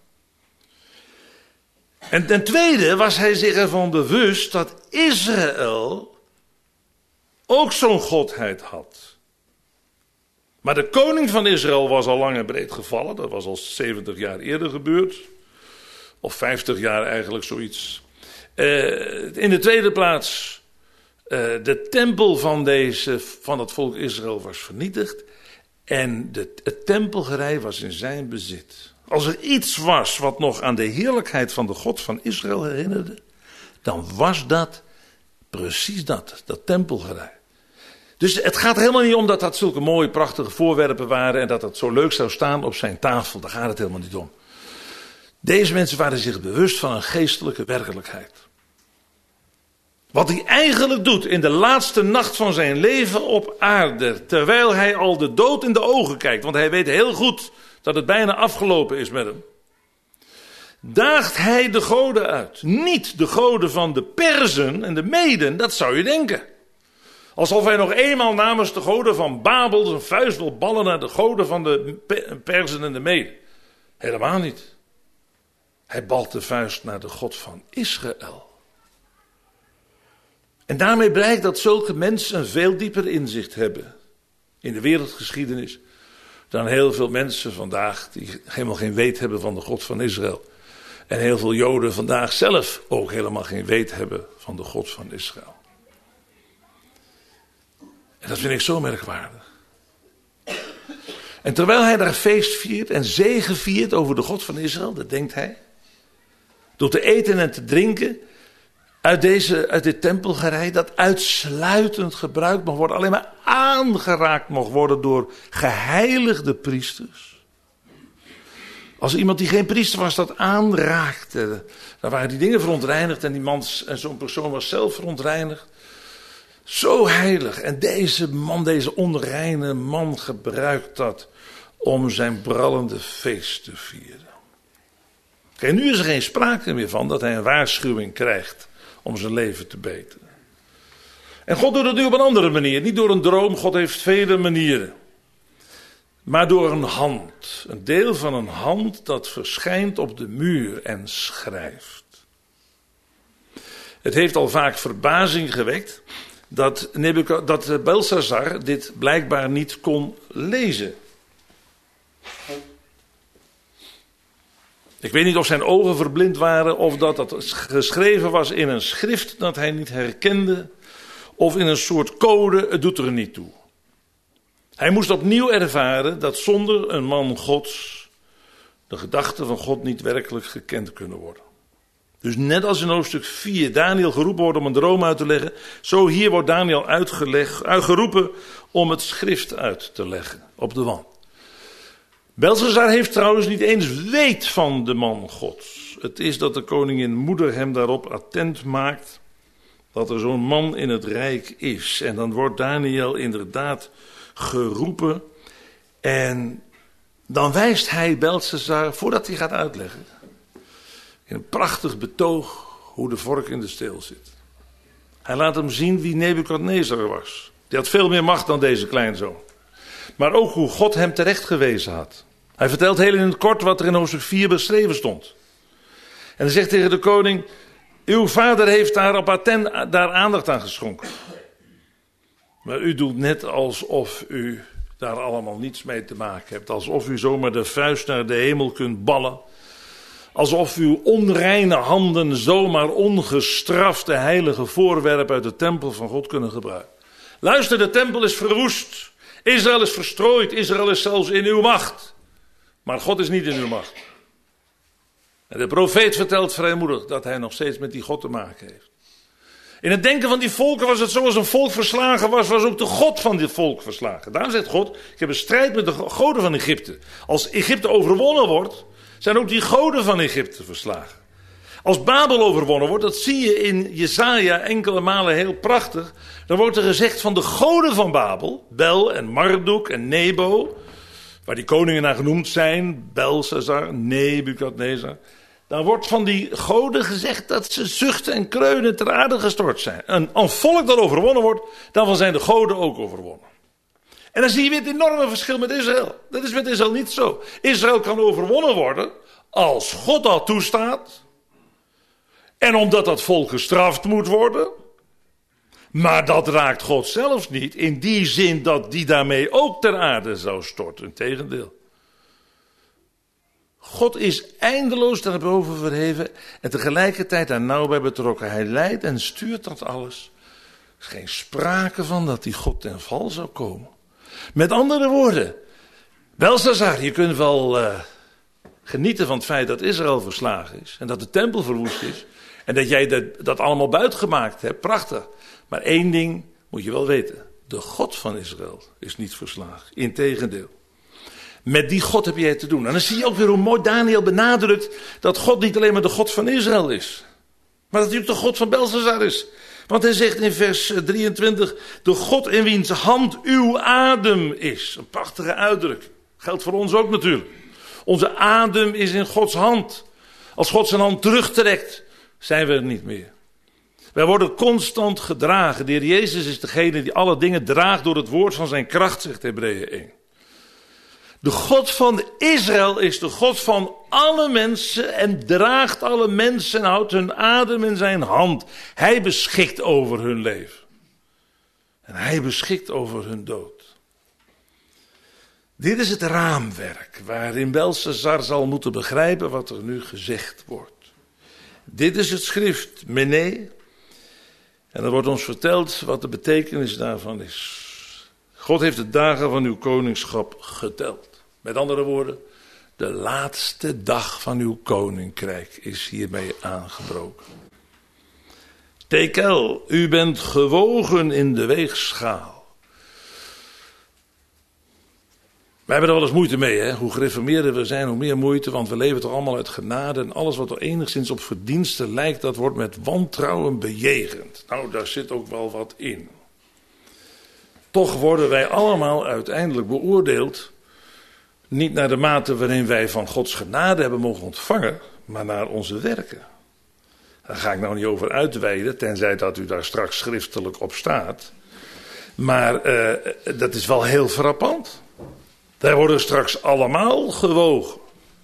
[SPEAKER 1] En ten tweede was hij zich ervan bewust dat Israël ook zo'n Godheid had. Maar de koning van Israël was al lang en breed gevallen. Dat was al zeventig jaar eerder gebeurd. Of vijftig jaar eigenlijk, zoiets. Uh, in de tweede plaats... Uh, de tempel van, deze, van het volk Israël was vernietigd. En de, het tempelgerei was in zijn bezit. Als er iets was wat nog aan de heerlijkheid van de God van Israël herinnerde, dan was dat precies dat, dat tempelgerei. Dus het gaat helemaal niet om dat dat zulke mooie, prachtige voorwerpen waren en dat dat zo leuk zou staan op zijn tafel. Daar gaat het helemaal niet om. Deze mensen waren zich bewust van een geestelijke werkelijkheid. Wat hij eigenlijk doet in de laatste nacht van zijn leven op aarde, terwijl hij al de dood in de ogen kijkt, want hij weet heel goed dat het bijna afgelopen is met hem, daagt hij de goden uit. Niet de goden van de Perzen en de Meden, dat zou je denken. Alsof hij nog eenmaal namens de goden van Babel zijn vuist wil ballen naar de goden van de Perzen en de Meden. Helemaal niet. Hij balt de vuist naar de God van Israël. En daarmee blijkt dat zulke mensen een veel dieper inzicht hebben in de wereldgeschiedenis dan heel veel mensen vandaag die helemaal geen weet hebben van de God van Israël. En heel veel Joden vandaag zelf ook helemaal geen weet hebben van de God van Israël. En dat vind ik zo merkwaardig. En terwijl hij daar feest viert en zege viert over de God van Israël, dat denkt hij, door te eten en te drinken uit, deze, uit dit tempelgerei, dat uitsluitend gebruikt mag worden, alleen maar aangeraakt mag worden door geheiligde priesters. Als iemand die geen priester was dat aanraakte, dan waren die dingen verontreinigd en die man en zo'n persoon was zelf verontreinigd. Zo heilig. En deze man, deze onreine man gebruikt dat om zijn brallende feest te vieren. Kijk, nu is er geen sprake meer van dat hij een waarschuwing krijgt om zijn leven te beteren. En God doet het nu op een andere manier. Niet door een droom, God heeft vele manieren. Maar door een hand. Een deel van een hand dat verschijnt op de muur en schrijft. Het heeft al vaak verbazing gewekt dat, Nebuchad- dat Belshazzar dit blijkbaar niet kon lezen. Ik weet niet of zijn ogen verblind waren of dat dat geschreven was in een schrift dat hij niet herkende. Of in een soort code, het doet er niet toe. Hij moest opnieuw ervaren dat zonder een man Gods de gedachten van God niet werkelijk gekend kunnen worden. Dus net als in hoofdstuk vier Daniel geroepen wordt om een droom uit te leggen, zo hier wordt Daniel uitgelegd, uitgeroepen om het schrift uit te leggen op de wand. Belshazzar heeft trouwens niet eens weet van de man Gods. Het is dat de koningin moeder hem daarop attent maakt dat er zo'n man in het rijk is. En dan wordt Daniel inderdaad geroepen en dan wijst hij Belshazzar, voordat hij gaat uitleggen, in een prachtig betoog hoe de vork in de steel zit. Hij laat hem zien wie Nebukadnezar was. Die had veel meer macht dan deze kleinzoon. Maar ook hoe God hem terecht gewezen had. Hij vertelt heel in het kort wat er in hoofdstuk vier beschreven stond. En hij zegt tegen de koning: uw vader heeft daar op Athene daar aandacht aan geschonken. Maar u doet net alsof u daar allemaal niets mee te maken hebt. Alsof u zomaar de vuist naar de hemel kunt ballen. Alsof uw onreine handen zomaar ongestraft de heilige voorwerpen uit de tempel van God kunnen gebruiken. Luister, de tempel is verwoest. Israël is verstrooid. Israël is zelfs in uw macht. Maar God is niet in uw macht. En de profeet vertelt vrijmoedig dat hij nog steeds met die God te maken heeft. In het denken van die volken was het zo, als een volk verslagen was, was ook de God van dit volk verslagen. Daarom zegt God: ik heb een strijd met de goden van Egypte. Als Egypte overwonnen wordt, zijn ook die goden van Egypte verslagen. Als Babel overwonnen wordt, dat zie je in Jesaja enkele malen heel prachtig. Dan wordt er gezegd van de goden van Babel, Bel en Marduk en Nebo, waar die koningen naar genoemd zijn, Belshazzar, Nebukadnezar. Dan wordt van die goden gezegd dat ze zuchten en kreunen ter aarde gestort zijn. En een volk dat overwonnen wordt, dan zijn de goden ook overwonnen. En dan zie je weer het enorme verschil met Israël. Dat is met Israël niet zo. Israël kan overwonnen worden als God dat toestaat. En omdat dat volk gestraft moet worden. Maar dat raakt God zelfs niet in die zin dat die daarmee ook ter aarde zou storten. Integendeel. God is eindeloos daarboven verheven en tegelijkertijd daar nauw bij betrokken. Hij leidt en stuurt dat alles. Er is geen sprake van dat die God ten val zou komen. Met andere woorden, Belshazzar, je kunt wel uh, genieten van het feit dat Israël verslagen is en dat de tempel verwoest is en dat jij dat, dat allemaal buitgemaakt hebt, prachtig. Maar één ding moet je wel weten, de God van Israël is niet verslagen, integendeel. Met die God heb jij te doen. En dan zie je ook weer hoe mooi Daniel benadrukt dat God niet alleen maar de God van Israël is, maar dat hij ook de God van Belshazzar is. Want hij zegt in vers drieëntwintig, de God in wiens hand uw adem is. Een prachtige uitdrukking. Geldt voor ons ook natuurlijk. Onze adem is in Gods hand. Als God zijn hand terugtrekt, zijn we er niet meer. Wij worden constant gedragen. De Heer Jezus is degene die alle dingen draagt door het woord van zijn kracht, zegt Hebreeën één. De God van Israël is de God van alle mensen en draagt alle mensen en houdt hun adem in zijn hand. Hij beschikt over hun leven. En hij beschikt over hun dood. Dit is het raamwerk waarin Belshazzar zal moeten begrijpen wat er nu gezegd wordt. Dit is het schrift, Mene. En er wordt ons verteld wat de betekenis daarvan is. God heeft de dagen van uw koningschap geteld. Met andere woorden, de laatste dag van uw koninkrijk is hiermee aangebroken. Tekel, u bent gewogen in de weegschaal. Wij hebben er wel eens moeite mee, hè? Hoe gereformeerder we zijn, hoe meer moeite, want we leven toch allemaal uit genade. En alles wat er enigszins op verdiensten lijkt, dat wordt met wantrouwen bejegend. Nou, daar zit ook wel wat in. Toch worden wij allemaal uiteindelijk beoordeeld, niet naar de mate waarin wij van Gods genade hebben mogen ontvangen, maar naar onze werken. Daar ga ik nou niet over uitweiden, tenzij dat u daar straks schriftelijk op staat. Maar uh, dat is wel heel frappant. Wij worden straks allemaal gewogen.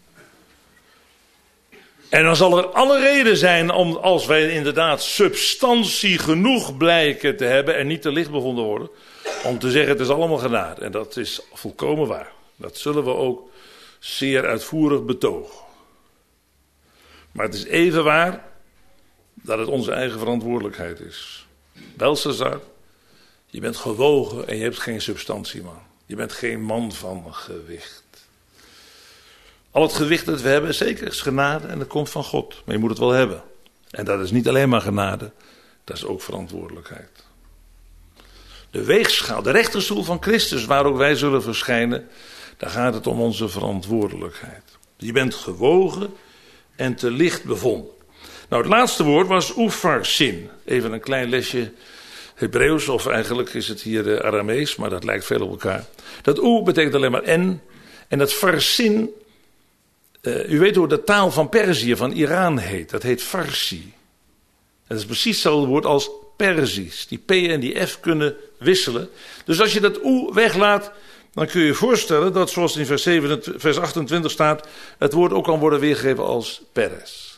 [SPEAKER 1] En dan zal er alle reden zijn om, als wij inderdaad substantie genoeg blijken te hebben en niet te licht bevonden worden, om te zeggen het is allemaal genade. En dat is volkomen waar. Dat zullen we ook zeer uitvoerig betogen. Maar het is even waar dat het onze eigen verantwoordelijkheid is. Belshazzar, je bent gewogen en je hebt geen substantie, man. Je bent geen man van gewicht. Al het gewicht dat we hebben, zeker, is genade en dat komt van God. Maar je moet het wel hebben. En dat is niet alleen maar genade, dat is ook verantwoordelijkheid. De weegschaal, de rechterstoel van Christus, waar ook wij zullen verschijnen, daar gaat het om onze verantwoordelijkheid. Je bent gewogen en te licht bevonden. Nou, het laatste woord was upharsin. Even een klein lesje Hebreeuws, of eigenlijk is het hier Aramees, maar dat lijkt veel op elkaar. Dat u betekent alleen maar en. En dat farsin, uh, u weet hoe de taal van Perzië, van Iran heet. Dat heet Farsi. Dat is precies hetzelfde woord als Perzisch. Die P en die F kunnen wisselen. Dus als je dat oe weglaat, dan kun je je voorstellen dat zoals in vers, zevenentwintig, vers achtentwintig staat, het woord ook kan worden weergegeven als Peres.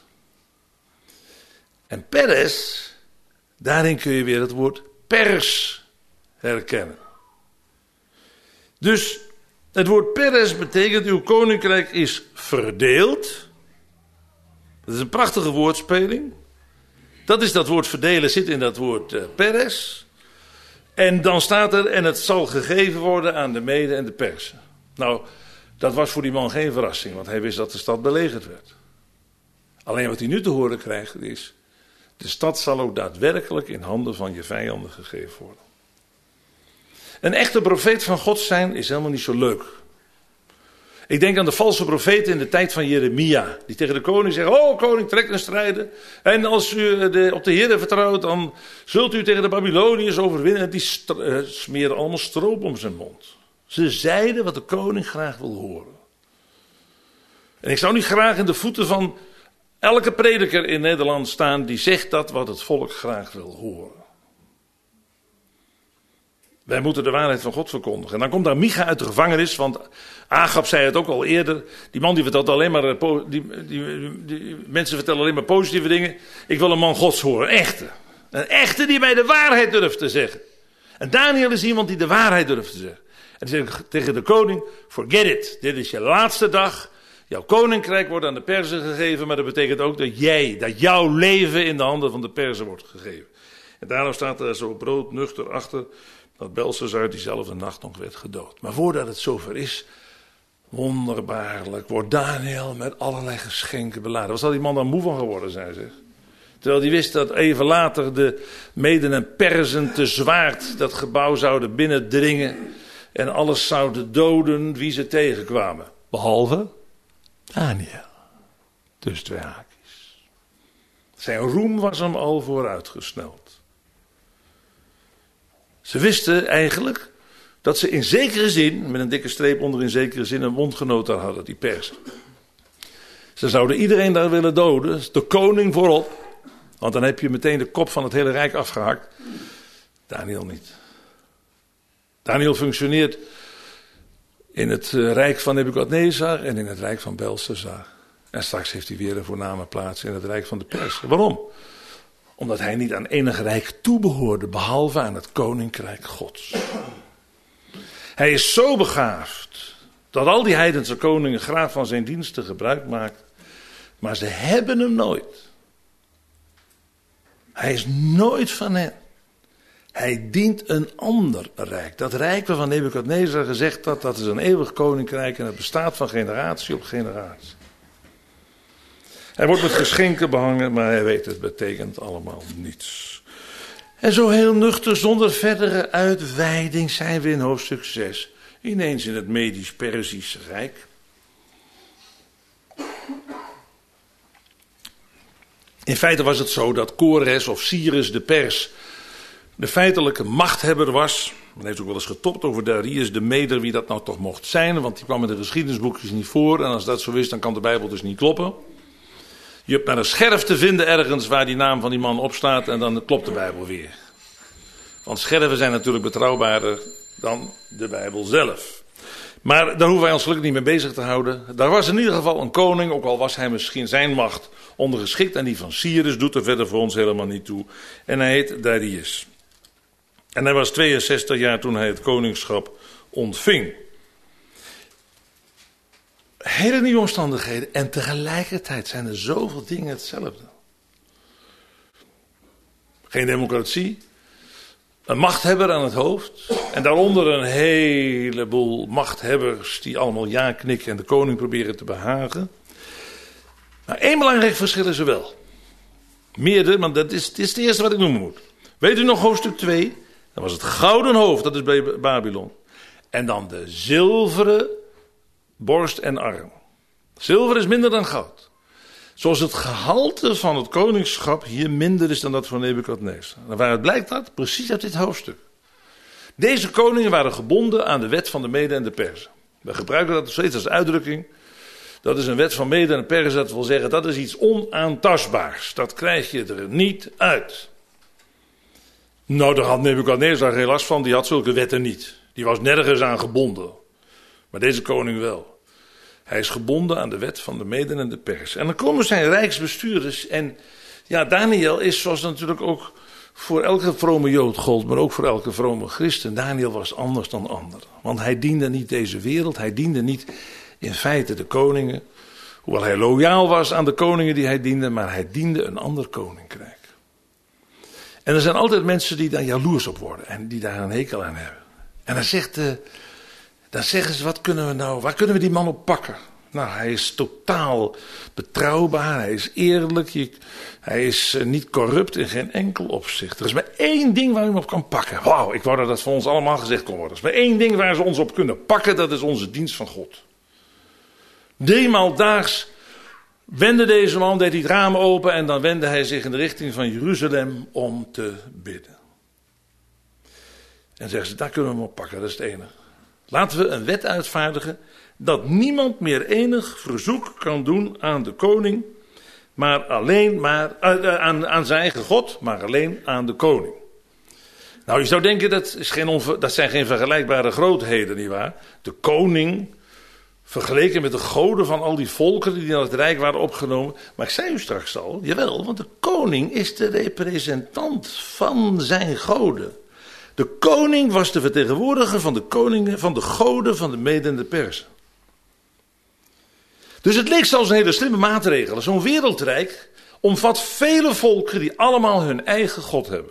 [SPEAKER 1] En Peres, daarin kun je weer het woord pers herkennen. Dus het woord Peres betekent uw koninkrijk is verdeeld. Dat is een prachtige woordspeling. Dat is dat woord verdelen, zit in dat woord uh, Peres. En dan staat er, en het zal gegeven worden aan de Meden en de Persen. Nou, dat was voor die man geen verrassing, want hij wist dat de stad belegerd werd. Alleen wat hij nu te horen krijgt is, de stad zal ook daadwerkelijk in handen van je vijanden gegeven worden. Een echte profeet van God zijn is helemaal niet zo leuk. Ik denk aan de valse profeten in de tijd van Jeremia. Die tegen de koning zeggen, oh koning, trek naar strijden. En als u de, op de Heer vertrouwt, dan zult u tegen de Babyloniërs overwinnen. En die st- uh, smeren allemaal stroop om zijn mond. Ze zeiden wat de koning graag wil horen. En ik zou niet graag in de voeten van elke prediker in Nederland staan die zegt dat wat het volk graag wil horen. Wij moeten de waarheid van God verkondigen. En dan komt daar Micha uit de gevangenis, want Agab zei het ook al eerder. Die man die vertelt alleen maar, die, die, die, die mensen vertellen alleen maar positieve dingen. Ik wil een man Gods horen, een echte. Een echte die mij de waarheid durft te zeggen. En Daniel is iemand die de waarheid durft te zeggen. En die zegt tegen de koning, forget it. Dit is je laatste dag. Jouw koninkrijk wordt aan de Perzen gegeven, maar dat betekent ook dat jij, dat jouw leven in de handen van de Perzen wordt gegeven. En daarom staat er zo broodnuchter achter dat Belshazzar diezelfde nacht nog werd gedood. Maar voordat het zover is, wonderbaarlijk, wordt Daniel met allerlei geschenken beladen. Wat zal die man dan moe van geworden zijn, zeg? Terwijl hij wist dat even later de Meden en Perzen te zwaard dat gebouw zouden binnendringen en alles zouden doden wie ze tegenkwamen. Behalve Daniel. Dus twee haakjes. Zijn roem was hem al vooruitgesneld. Ze wisten eigenlijk dat ze in zekere zin, met een dikke streep onder in zekere zin, een bondgenoot daar hadden, die Persen. Ze zouden iedereen daar willen doden, de koning voorop, want dan heb je meteen de kop van het hele rijk afgehakt. Daniel niet. Daniel functioneert in het rijk van Nebukadnezar en in het rijk van Belshazzar. En straks heeft hij weer een voorname plaats in het rijk van de Persen. Waarom? Omdat hij niet aan enig rijk toebehoorde, behalve aan het koninkrijk Gods. Hij is zo begaafd dat al die heidense koningen graag van zijn diensten gebruik maken. Maar ze hebben hem nooit. Hij is nooit van hen. Hij dient een ander rijk. Dat rijk waarvan Nebukadnezar gezegd had, dat is een eeuwig koninkrijk en het bestaat van generatie op generatie. Hij wordt met geschenken behangen, maar hij weet het betekent allemaal niets. En zo heel nuchter, zonder verdere uitweiding, zijn we in hoofdstuk zes. Ineens in het Medisch-Perzische Rijk. In feite was het zo dat Kores of Cyrus de Pers de feitelijke machthebber was. Men heeft ook wel eens getopt over Darius de Meder, wie dat nou toch mocht zijn. Want die kwam in de geschiedenisboekjes niet voor. En als dat zo is, dan kan de Bijbel dus niet kloppen. Je hebt maar een scherf te vinden ergens waar die naam van die man op staat en dan klopt de Bijbel weer. Want scherven zijn natuurlijk betrouwbaarder dan de Bijbel zelf. Maar daar hoeven wij ons gelukkig niet mee bezig te houden. Daar was in ieder geval een koning, ook al was hij misschien zijn macht ondergeschikt. En die van Cyrus doet er verder voor ons helemaal niet toe. En hij heet Darius. En hij was tweeënzestig jaar toen hij het koningschap ontving. Hele nieuwe omstandigheden en tegelijkertijd zijn er zoveel dingen hetzelfde. Geen democratie, een machthebber aan het hoofd en daaronder een heleboel machthebbers die allemaal ja knikken en de koning proberen te behagen. Maar één belangrijk verschil is er wel. Meerdere, maar dat is, dat is het eerste wat ik noemen moet. Weet u nog hoofdstuk twee? Dat was het gouden hoofd, dat is bij Babylon. En dan de zilveren borst en arm. Zilver is minder dan goud. Zoals het gehalte van het koningschap hier minder is dan dat van Nebukadnezar. En waaruit blijkt dat? Precies uit dit hoofdstuk. Deze koningen waren gebonden aan de wet van de Meden en de Perzen. We gebruiken dat steeds als uitdrukking. Dat is een wet van Meden en Perzen, dat wil zeggen dat is iets onaantastbaars. Dat krijg je er niet uit. Nou, daar had Nebukadnezar geen last van, die had zulke wetten niet. Die was nergens aan gebonden. Maar deze koning wel. Hij is gebonden aan de wet van de Meden en de Persen. En dan komen zijn rijksbestuurders. En ja, Daniel is, zoals natuurlijk ook voor elke vrome Jood gold, maar ook voor elke vrome christen. Daniel was anders dan anderen. Want hij diende niet deze wereld, hij diende niet in feite de koningen. Hoewel hij loyaal was aan de koningen die hij diende, maar hij diende een ander koninkrijk. En er zijn altijd mensen die daar jaloers op worden en die daar een hekel aan hebben. En dan, zegt, uh, dan zeggen ze, wat kunnen we nou, waar kunnen we die man op pakken? Nou, hij is totaal betrouwbaar, hij is eerlijk, je, hij is uh, niet corrupt in geen enkel opzicht. Er is maar één ding waar je hem op kan pakken. Wauw, ik wou dat dat voor ons allemaal gezegd kon worden. Er is maar één ding waar ze ons op kunnen pakken, dat is onze dienst van God. Driemaal daags wendde deze man, deed hij het raam open en dan wendde hij zich in de richting van Jeruzalem om te bidden. En zeggen ze, daar kunnen we hem op pakken, dat is het enige. Laten we een wet uitvaardigen dat niemand meer enig verzoek kan doen aan de koning, maar alleen maar uh, aan, aan zijn eigen God, maar alleen aan de koning. Nou, je zou denken, dat, is geen onver, dat zijn geen vergelijkbare grootheden, nietwaar? De koning, vergeleken met de goden van al die volkeren die naar het rijk waren opgenomen. Maar ik zei u straks al, jawel, want de koning is de representant van zijn goden. De koning was de vertegenwoordiger van de koningen, van de goden van de Meden en de Persen. Dus het leek zelfs een hele slimme maatregel. Zo'n wereldrijk omvat vele volkeren die allemaal hun eigen god hebben.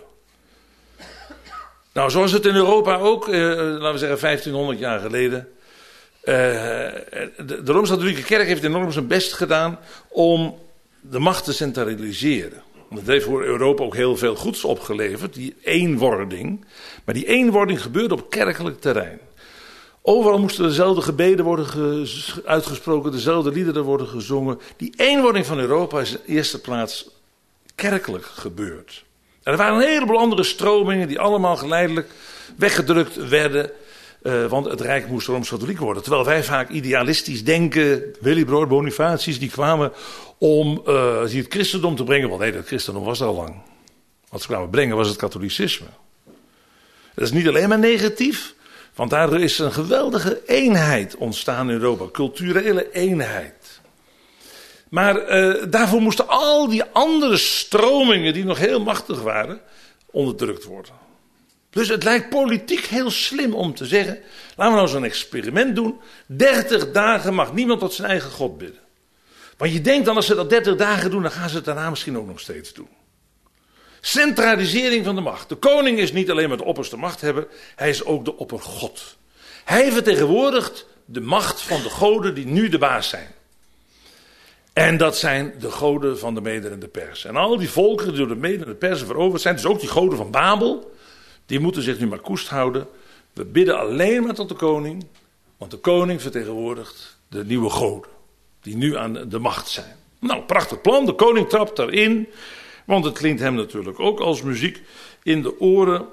[SPEAKER 1] Nou, zoals het in Europa ook, eh, laten we zeggen vijftienhonderd jaar geleden. Uh, de, de Rooms-Katholieke Kerk heeft enorm zijn best gedaan om de macht te centraliseren. Dat heeft voor Europa ook heel veel goeds opgeleverd, die eenwording. Maar die eenwording gebeurde op kerkelijk terrein. Overal moesten dezelfde gebeden worden ge- uitgesproken, dezelfde liederen worden gezongen. Die eenwording van Europa is in de eerste plaats kerkelijk gebeurd. En er waren een heleboel andere stromingen die allemaal geleidelijk weggedrukt werden. Uh, want het Rijk moest Rooms-Katholiek worden. Terwijl wij vaak idealistisch denken. Willibrord, Bonifacius, die kwamen om uh, het christendom te brengen. Want nee, dat christendom was er al lang. Wat ze kwamen brengen was het katholicisme. Dat is niet alleen maar negatief. Want daar is een geweldige eenheid ontstaan in Europa. Culturele eenheid. Maar uh, daarvoor moesten al die andere stromingen die nog heel machtig waren, onderdrukt worden. Dus het lijkt politiek heel slim om te zeggen, laten we nou zo'n experiment doen. dertig dagen mag niemand tot zijn eigen God bidden. Want je denkt dan als ze dat dertig dagen doen, dan gaan ze het daarna misschien ook nog steeds doen. Centralisering van de macht. De koning is niet alleen maar de opperste machthebber, hij is ook de oppergod. Hij vertegenwoordigt de macht van de goden die nu de baas zijn. En dat zijn de goden van de Meden en de Persen. En al die volkeren die door de Meden en de Persen veroverd zijn, dus ook die goden van Babel, die moeten zich nu maar koest houden. We bidden alleen maar tot de koning, want de koning vertegenwoordigt de nieuwe goden, die nu aan de macht zijn. Nou, prachtig plan, de koning trapt daarin, want het klinkt hem natuurlijk ook als muziek in de oren.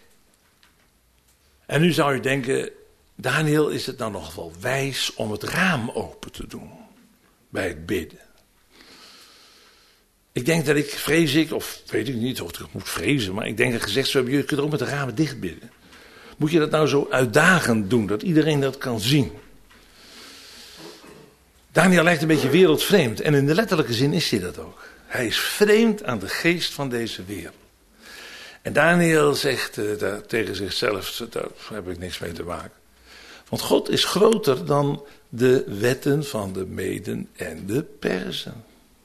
[SPEAKER 1] En nu zou je denken, Daniel, is het nou nog wel wijs om het raam open te doen bij het bidden? Ik denk dat ik, vrees ik, of weet ik niet of ik moet vrezen, maar ik denk dat gezegd zou hebben, je kunt ook met de ramen dicht bidden. Moet je dat nou zo uitdagend doen, dat iedereen dat kan zien? Daniel lijkt een beetje wereldvreemd en in de letterlijke zin is hij dat ook. Hij is vreemd aan de geest van deze wereld. En Daniel zegt uh, daar, tegen zichzelf, daar heb ik niks mee te maken. Want God is groter dan de wetten van de Meden en de Persen.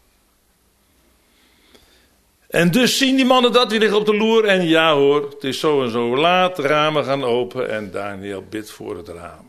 [SPEAKER 1] En dus zien die mannen dat, die liggen op de loer. En ja hoor, het is zo en zo laat, de ramen gaan open en Daniel bidt voor het raam.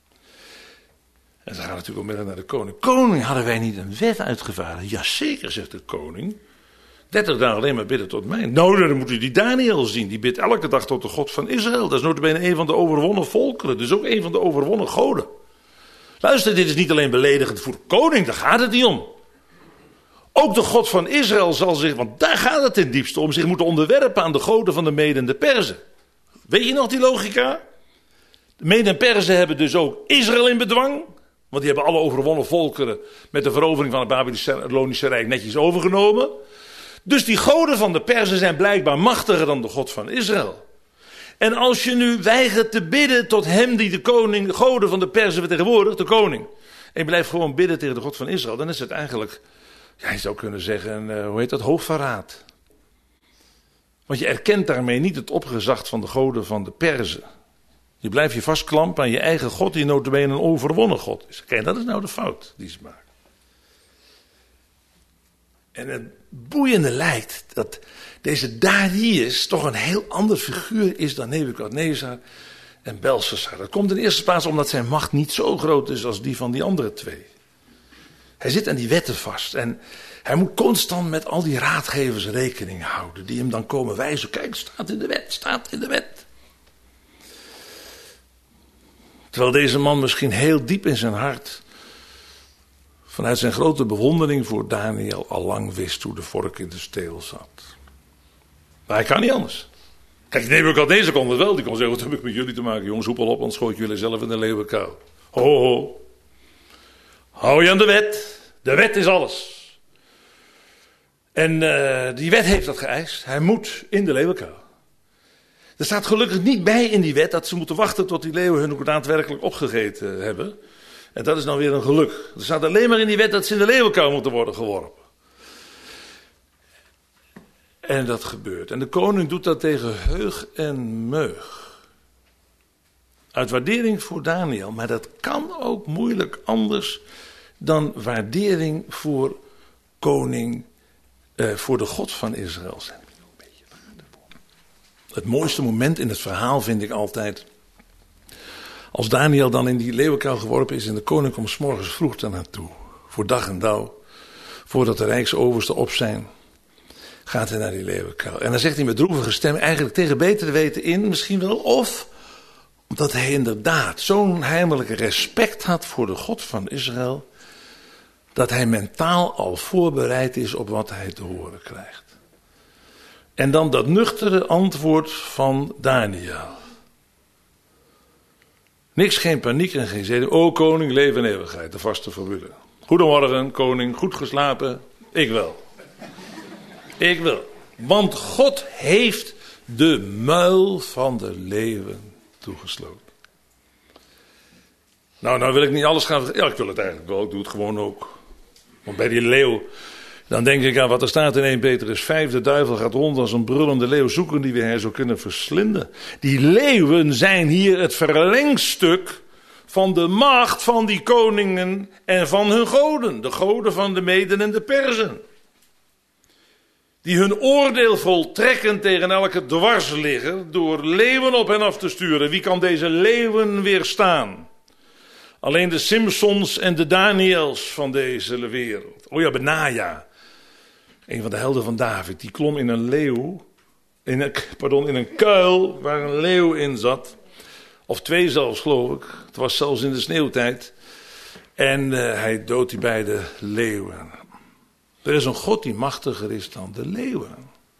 [SPEAKER 1] En ze gaan natuurlijk onmiddellijk naar de koning. Koning, hadden wij niet een wet uitgevaardigd? Jazeker, zegt de koning. dertig dagen alleen maar bidden tot mij. Nou, dan moet u die Daniel zien. Die bidt elke dag tot de God van Israël. Dat is nota bene een van de overwonnen volkeren. Dus ook een van de overwonnen goden. Luister, dit is niet alleen beledigend voor de koning. Daar gaat het niet om. Ook de God van Israël zal zich, want daar gaat het ten diepste om, zich moeten onderwerpen aan de goden van de Meden en de Persen. Weet je nog die logica? De Meden en Persen hebben dus ook Israël in bedwang. Want die hebben alle overwonnen volkeren met de verovering van het Babylonische Rijk netjes overgenomen. Dus die goden van de Perzen zijn blijkbaar machtiger dan de God van Israël. En als je nu weigert te bidden tot hem die de koning, de goden van de Perzen vertegenwoordigt, de koning. En je blijft gewoon bidden tegen de God van Israël. Dan is het eigenlijk, ja, je zou kunnen zeggen, uh, hoe heet dat, hoogverraad. Want je erkent daarmee niet het opgezag van de goden van de Perzen. Je blijft je vastklampen aan je eigen God, die nota bene een overwonnen God is. Kijk, dat is nou de fout die ze maken. En het boeiende lijkt dat deze Darius toch een heel ander figuur is dan Nebukadnezar en Belshazzar. Dat komt in de eerste plaats omdat zijn macht niet zo groot is als die van die andere twee. Hij zit aan die wetten vast en hij moet constant met al die raadgevers rekening houden. Die hem dan komen wijzen. Kijk, staat in de wet, staat in de wet. Terwijl deze man misschien heel diep in zijn hart, vanuit zijn grote bewondering voor Daniel, al lang wist hoe de vork in de steel zat. Maar hij kan niet anders. Kijk, Nebukadnezar kon het wel. Die kon zeggen, wat heb ik met jullie te maken? Jongens, hoepel op, anders gooit jullie zelf in de leeuwenkuil. Ho, ho. Hou je aan de wet. De wet is alles. En uh, die wet heeft dat geëist. Hij moet in de leeuwenkuil. Er staat gelukkig niet bij in die wet dat ze moeten wachten tot die leeuwen hun ook daadwerkelijk opgegeten hebben. En dat is nou weer een geluk. Er staat alleen maar in die wet dat ze in de leeuwenkuil moeten worden geworpen. En dat gebeurt. En de koning doet dat tegen heug en meug. Uit waardering voor Daniel. Maar dat kan ook moeilijk anders dan waardering voor koning, eh, voor de God van Israël zijn. Het mooiste moment in het verhaal vind ik altijd, als Daniel dan in die leeuwenkuil geworpen is en de koning komt 's morgens vroeg daar naartoe. Voor dag en dauw. Voordat de rijksoversten op zijn, gaat hij naar die leeuwenkuil. En dan zegt hij met droevige stem, eigenlijk tegen betere weten in, misschien wel, of omdat hij inderdaad zo'n heimelijke respect had voor de God van Israël, dat hij mentaal al voorbereid is op wat hij te horen krijgt. En dan dat nuchtere antwoord van Daniel. Niks, geen paniek en geen zeden. O koning, leven en eeuwigheid, de vaste formule. Goedemorgen, koning, goed geslapen? Ik wel. Ik wel. Want God heeft de muil van de leeuwen toegesloten. Nou, nou wil ik niet alles gaan... Ja, ik wil het eigenlijk wel. Ik doe het gewoon ook. Want bij die leeuw, dan denk ik aan wat er staat in Eerste Petrus vijf. De duivel gaat rond als een brullende leeuw zoeken die hij zou kunnen verslinden. Die leeuwen zijn hier het verlengstuk van de macht van die koningen en van hun goden. De goden van de Meden en de Perzen. Die hun oordeel voltrekken tegen elke dwarsligger door leeuwen op hen af te sturen. Wie kan deze leeuwen weerstaan? Alleen de Simpsons en de Daniels van deze wereld. Oh ja, Benaja. Een van de helden van David. Die klom in een leeuw. In een, pardon, in een kuil waar een leeuw in zat. Of twee zelfs, geloof ik. Het was zelfs in de sneeuwtijd. En uh, hij doodt die beide leeuwen. Er is een God die machtiger is dan de leeuwen.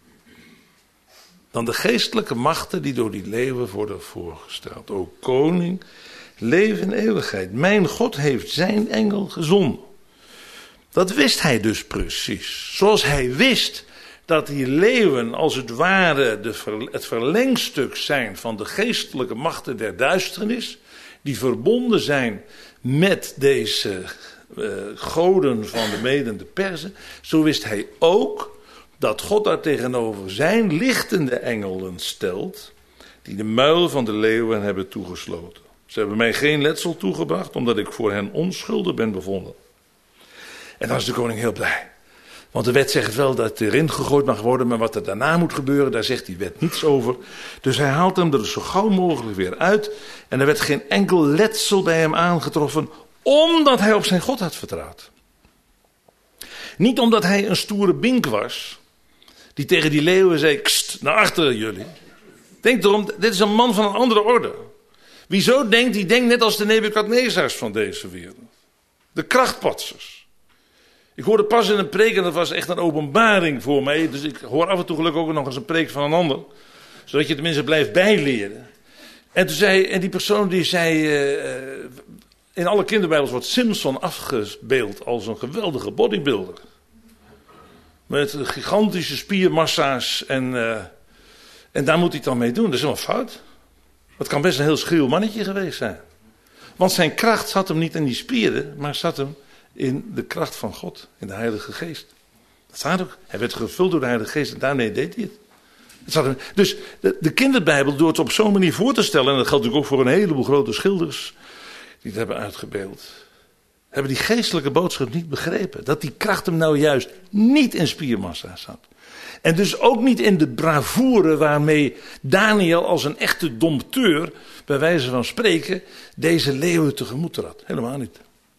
[SPEAKER 1] Dan de geestelijke machten die door die leeuwen worden voorgesteld. O koning, leef in eeuwigheid. Mijn God heeft zijn engel gezonden. Dat wist hij dus precies. Zoals hij wist dat die leeuwen als het ware de ver, het verlengstuk zijn van de geestelijke machten der duisternis. Die verbonden zijn met deze uh, goden van de Meden en de Perzen. Zo wist hij ook dat God daar tegenover zijn lichtende engelen stelt. Die de muil van de leeuwen hebben toegesloten. Ze hebben mij geen letsel toegebracht, omdat ik voor hen onschuldig ben bevonden. En dan is de koning heel blij. Want de wet zegt wel dat het erin gegooid mag worden, maar wat er daarna moet gebeuren, daar zegt die wet niets over. Dus hij haalt hem er zo gauw mogelijk weer uit. En er werd geen enkel letsel bij hem aangetroffen, omdat hij op zijn God had vertrouwd. Niet omdat hij een stoere bink was, die tegen die leeuwen zei, kst, naar achteren jullie. Denk erom, dit is een man van een andere orde. Wie zo denkt, die denkt net als de Nebukadnezars van deze wereld. De krachtpatsers. Ik hoorde pas in een preek, en dat was echt een openbaring voor mij. Dus ik hoor af en toe gelukkig ook nog eens een preek van een ander. Zodat je tenminste blijft bijleren. En toen zei, en die persoon die zei, uh, in alle kinderbijbels wordt Simpson afgebeeld als een geweldige bodybuilder. met gigantische spiermassa's en, uh, en daar moet hij het dan mee doen. Dat is wel fout. Het kan best een heel schreeuw mannetje geweest zijn. Want zijn kracht zat hem niet in die spieren, maar zat hem in de kracht van God, in de Heilige Geest. Dat staat ook. Hij werd gevuld door de Heilige Geest en daarmee deed hij het. het zat hem, dus de, de kinderbijbel, door het op zo'n manier voor te stellen, en dat geldt natuurlijk ook voor een heleboel grote schilders die het hebben uitgebeeld, hebben die geestelijke boodschap niet begrepen. Dat die kracht hem nou juist niet in spiermassa zat. En dus ook niet in de bravoure waarmee Daniel als een echte dompteur, bij wijze van spreken, deze leeuwen tegemoet trad. Helemaal niet.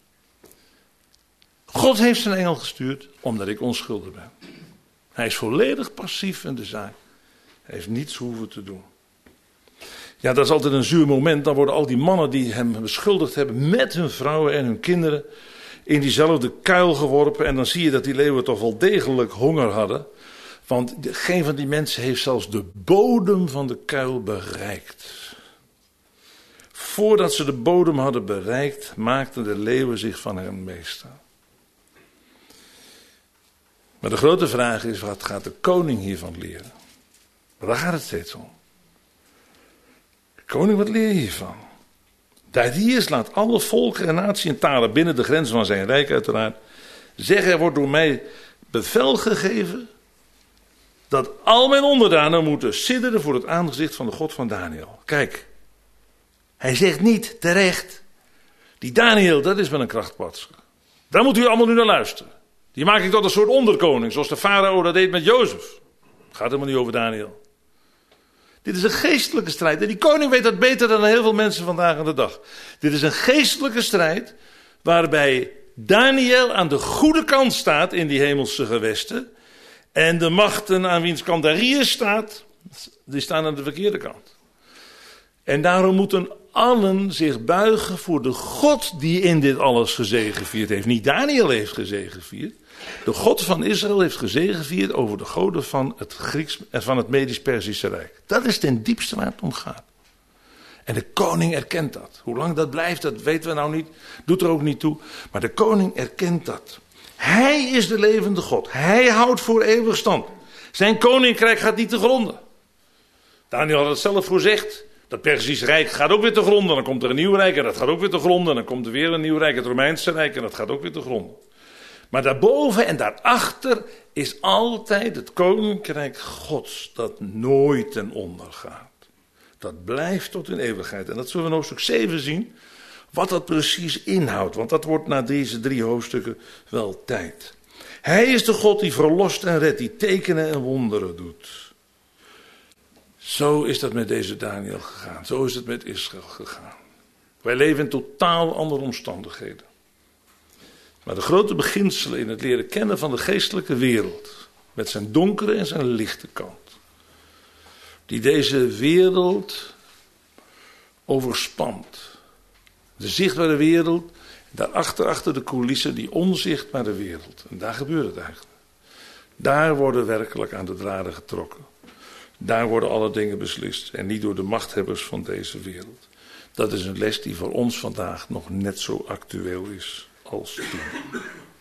[SPEAKER 1] God heeft zijn engel gestuurd omdat ik onschuldig ben. Hij is volledig passief in de zaak. Hij heeft niets hoeven te doen. Ja, dat is altijd een zuur moment. Dan worden al die mannen die hem beschuldigd hebben met hun vrouwen en hun kinderen in diezelfde kuil geworpen. En dan zie je dat die leeuwen toch wel degelijk honger hadden. Want geen van die mensen heeft zelfs de bodem van de kuil bereikt. Voordat ze de bodem hadden bereikt, maakten de leeuwen zich van hen meester. Maar de grote vraag is, wat gaat de koning hiervan leren? Maar daar gaat het steeds om. Koning, wat leer je hiervan? Darius laat alle volken en naties en talen binnen de grenzen van zijn rijk uiteraard zeggen, er wordt door mij bevel gegeven dat al mijn onderdanen moeten sidderen voor het aangezicht van de God van Daniel. Kijk, hij zegt niet terecht, die Daniel, dat is wel een krachtpatser. Daar moet u allemaal nu naar luisteren. Die maak ik tot een soort onderkoning, zoals de farao dat deed met Jozef. Het gaat helemaal niet over Daniel. Dit is een geestelijke strijd. En die koning weet dat beter dan heel veel mensen vandaag aan de dag. Dit is een geestelijke strijd waarbij Daniel aan de goede kant staat in die hemelse gewesten. En de machten aan wiens kant Darius staat, die staan aan de verkeerde kant. En daarom moeten allen zich buigen voor de God die in dit alles gezegevierd heeft. Niet Daniel heeft gezegevierd. De God van Israël heeft gezegevierd over de goden van het, Grieks, van het Medisch-Persische Rijk. Dat is ten diepste waar het om gaat. En de koning erkent dat. Hoe lang dat blijft, dat weten we nou niet. Doet er ook niet toe. Maar de koning erkent dat. Hij is de levende God. Hij houdt voor eeuwig stand. Zijn koninkrijk gaat niet te gronden. Daniel had het zelf voorzegd. Dat Persische Rijk gaat ook weer te gronden. Dan komt er een nieuw rijk en dat gaat ook weer te gronden. En dan komt er weer een nieuw rijk, het Romeinse Rijk, en dat gaat ook weer te gronden. Maar daarboven en daarachter is altijd het koninkrijk Gods dat nooit ten onder gaat. Dat blijft tot in eeuwigheid. En dat zullen we in hoofdstuk zeven zien, wat dat precies inhoudt. Want dat wordt na deze drie hoofdstukken wel tijd. Hij is de God die verlost en redt, die tekenen en wonderen doet. Zo is dat met deze Daniel gegaan. Zo is het met Israël gegaan. Wij leven in totaal andere omstandigheden. Maar de grote beginselen in het leren kennen van de geestelijke wereld, met zijn donkere en zijn lichte kant, die deze wereld overspant. De zichtbare wereld, daarachter, achter de coulissen, die onzichtbare wereld. En daar gebeurt het eigenlijk. Daar worden werkelijk aan de draden getrokken. Daar worden alle dingen beslist en niet door de machthebbers van deze wereld. Dat is een les die voor ons vandaag nog net zo actueel is als toen.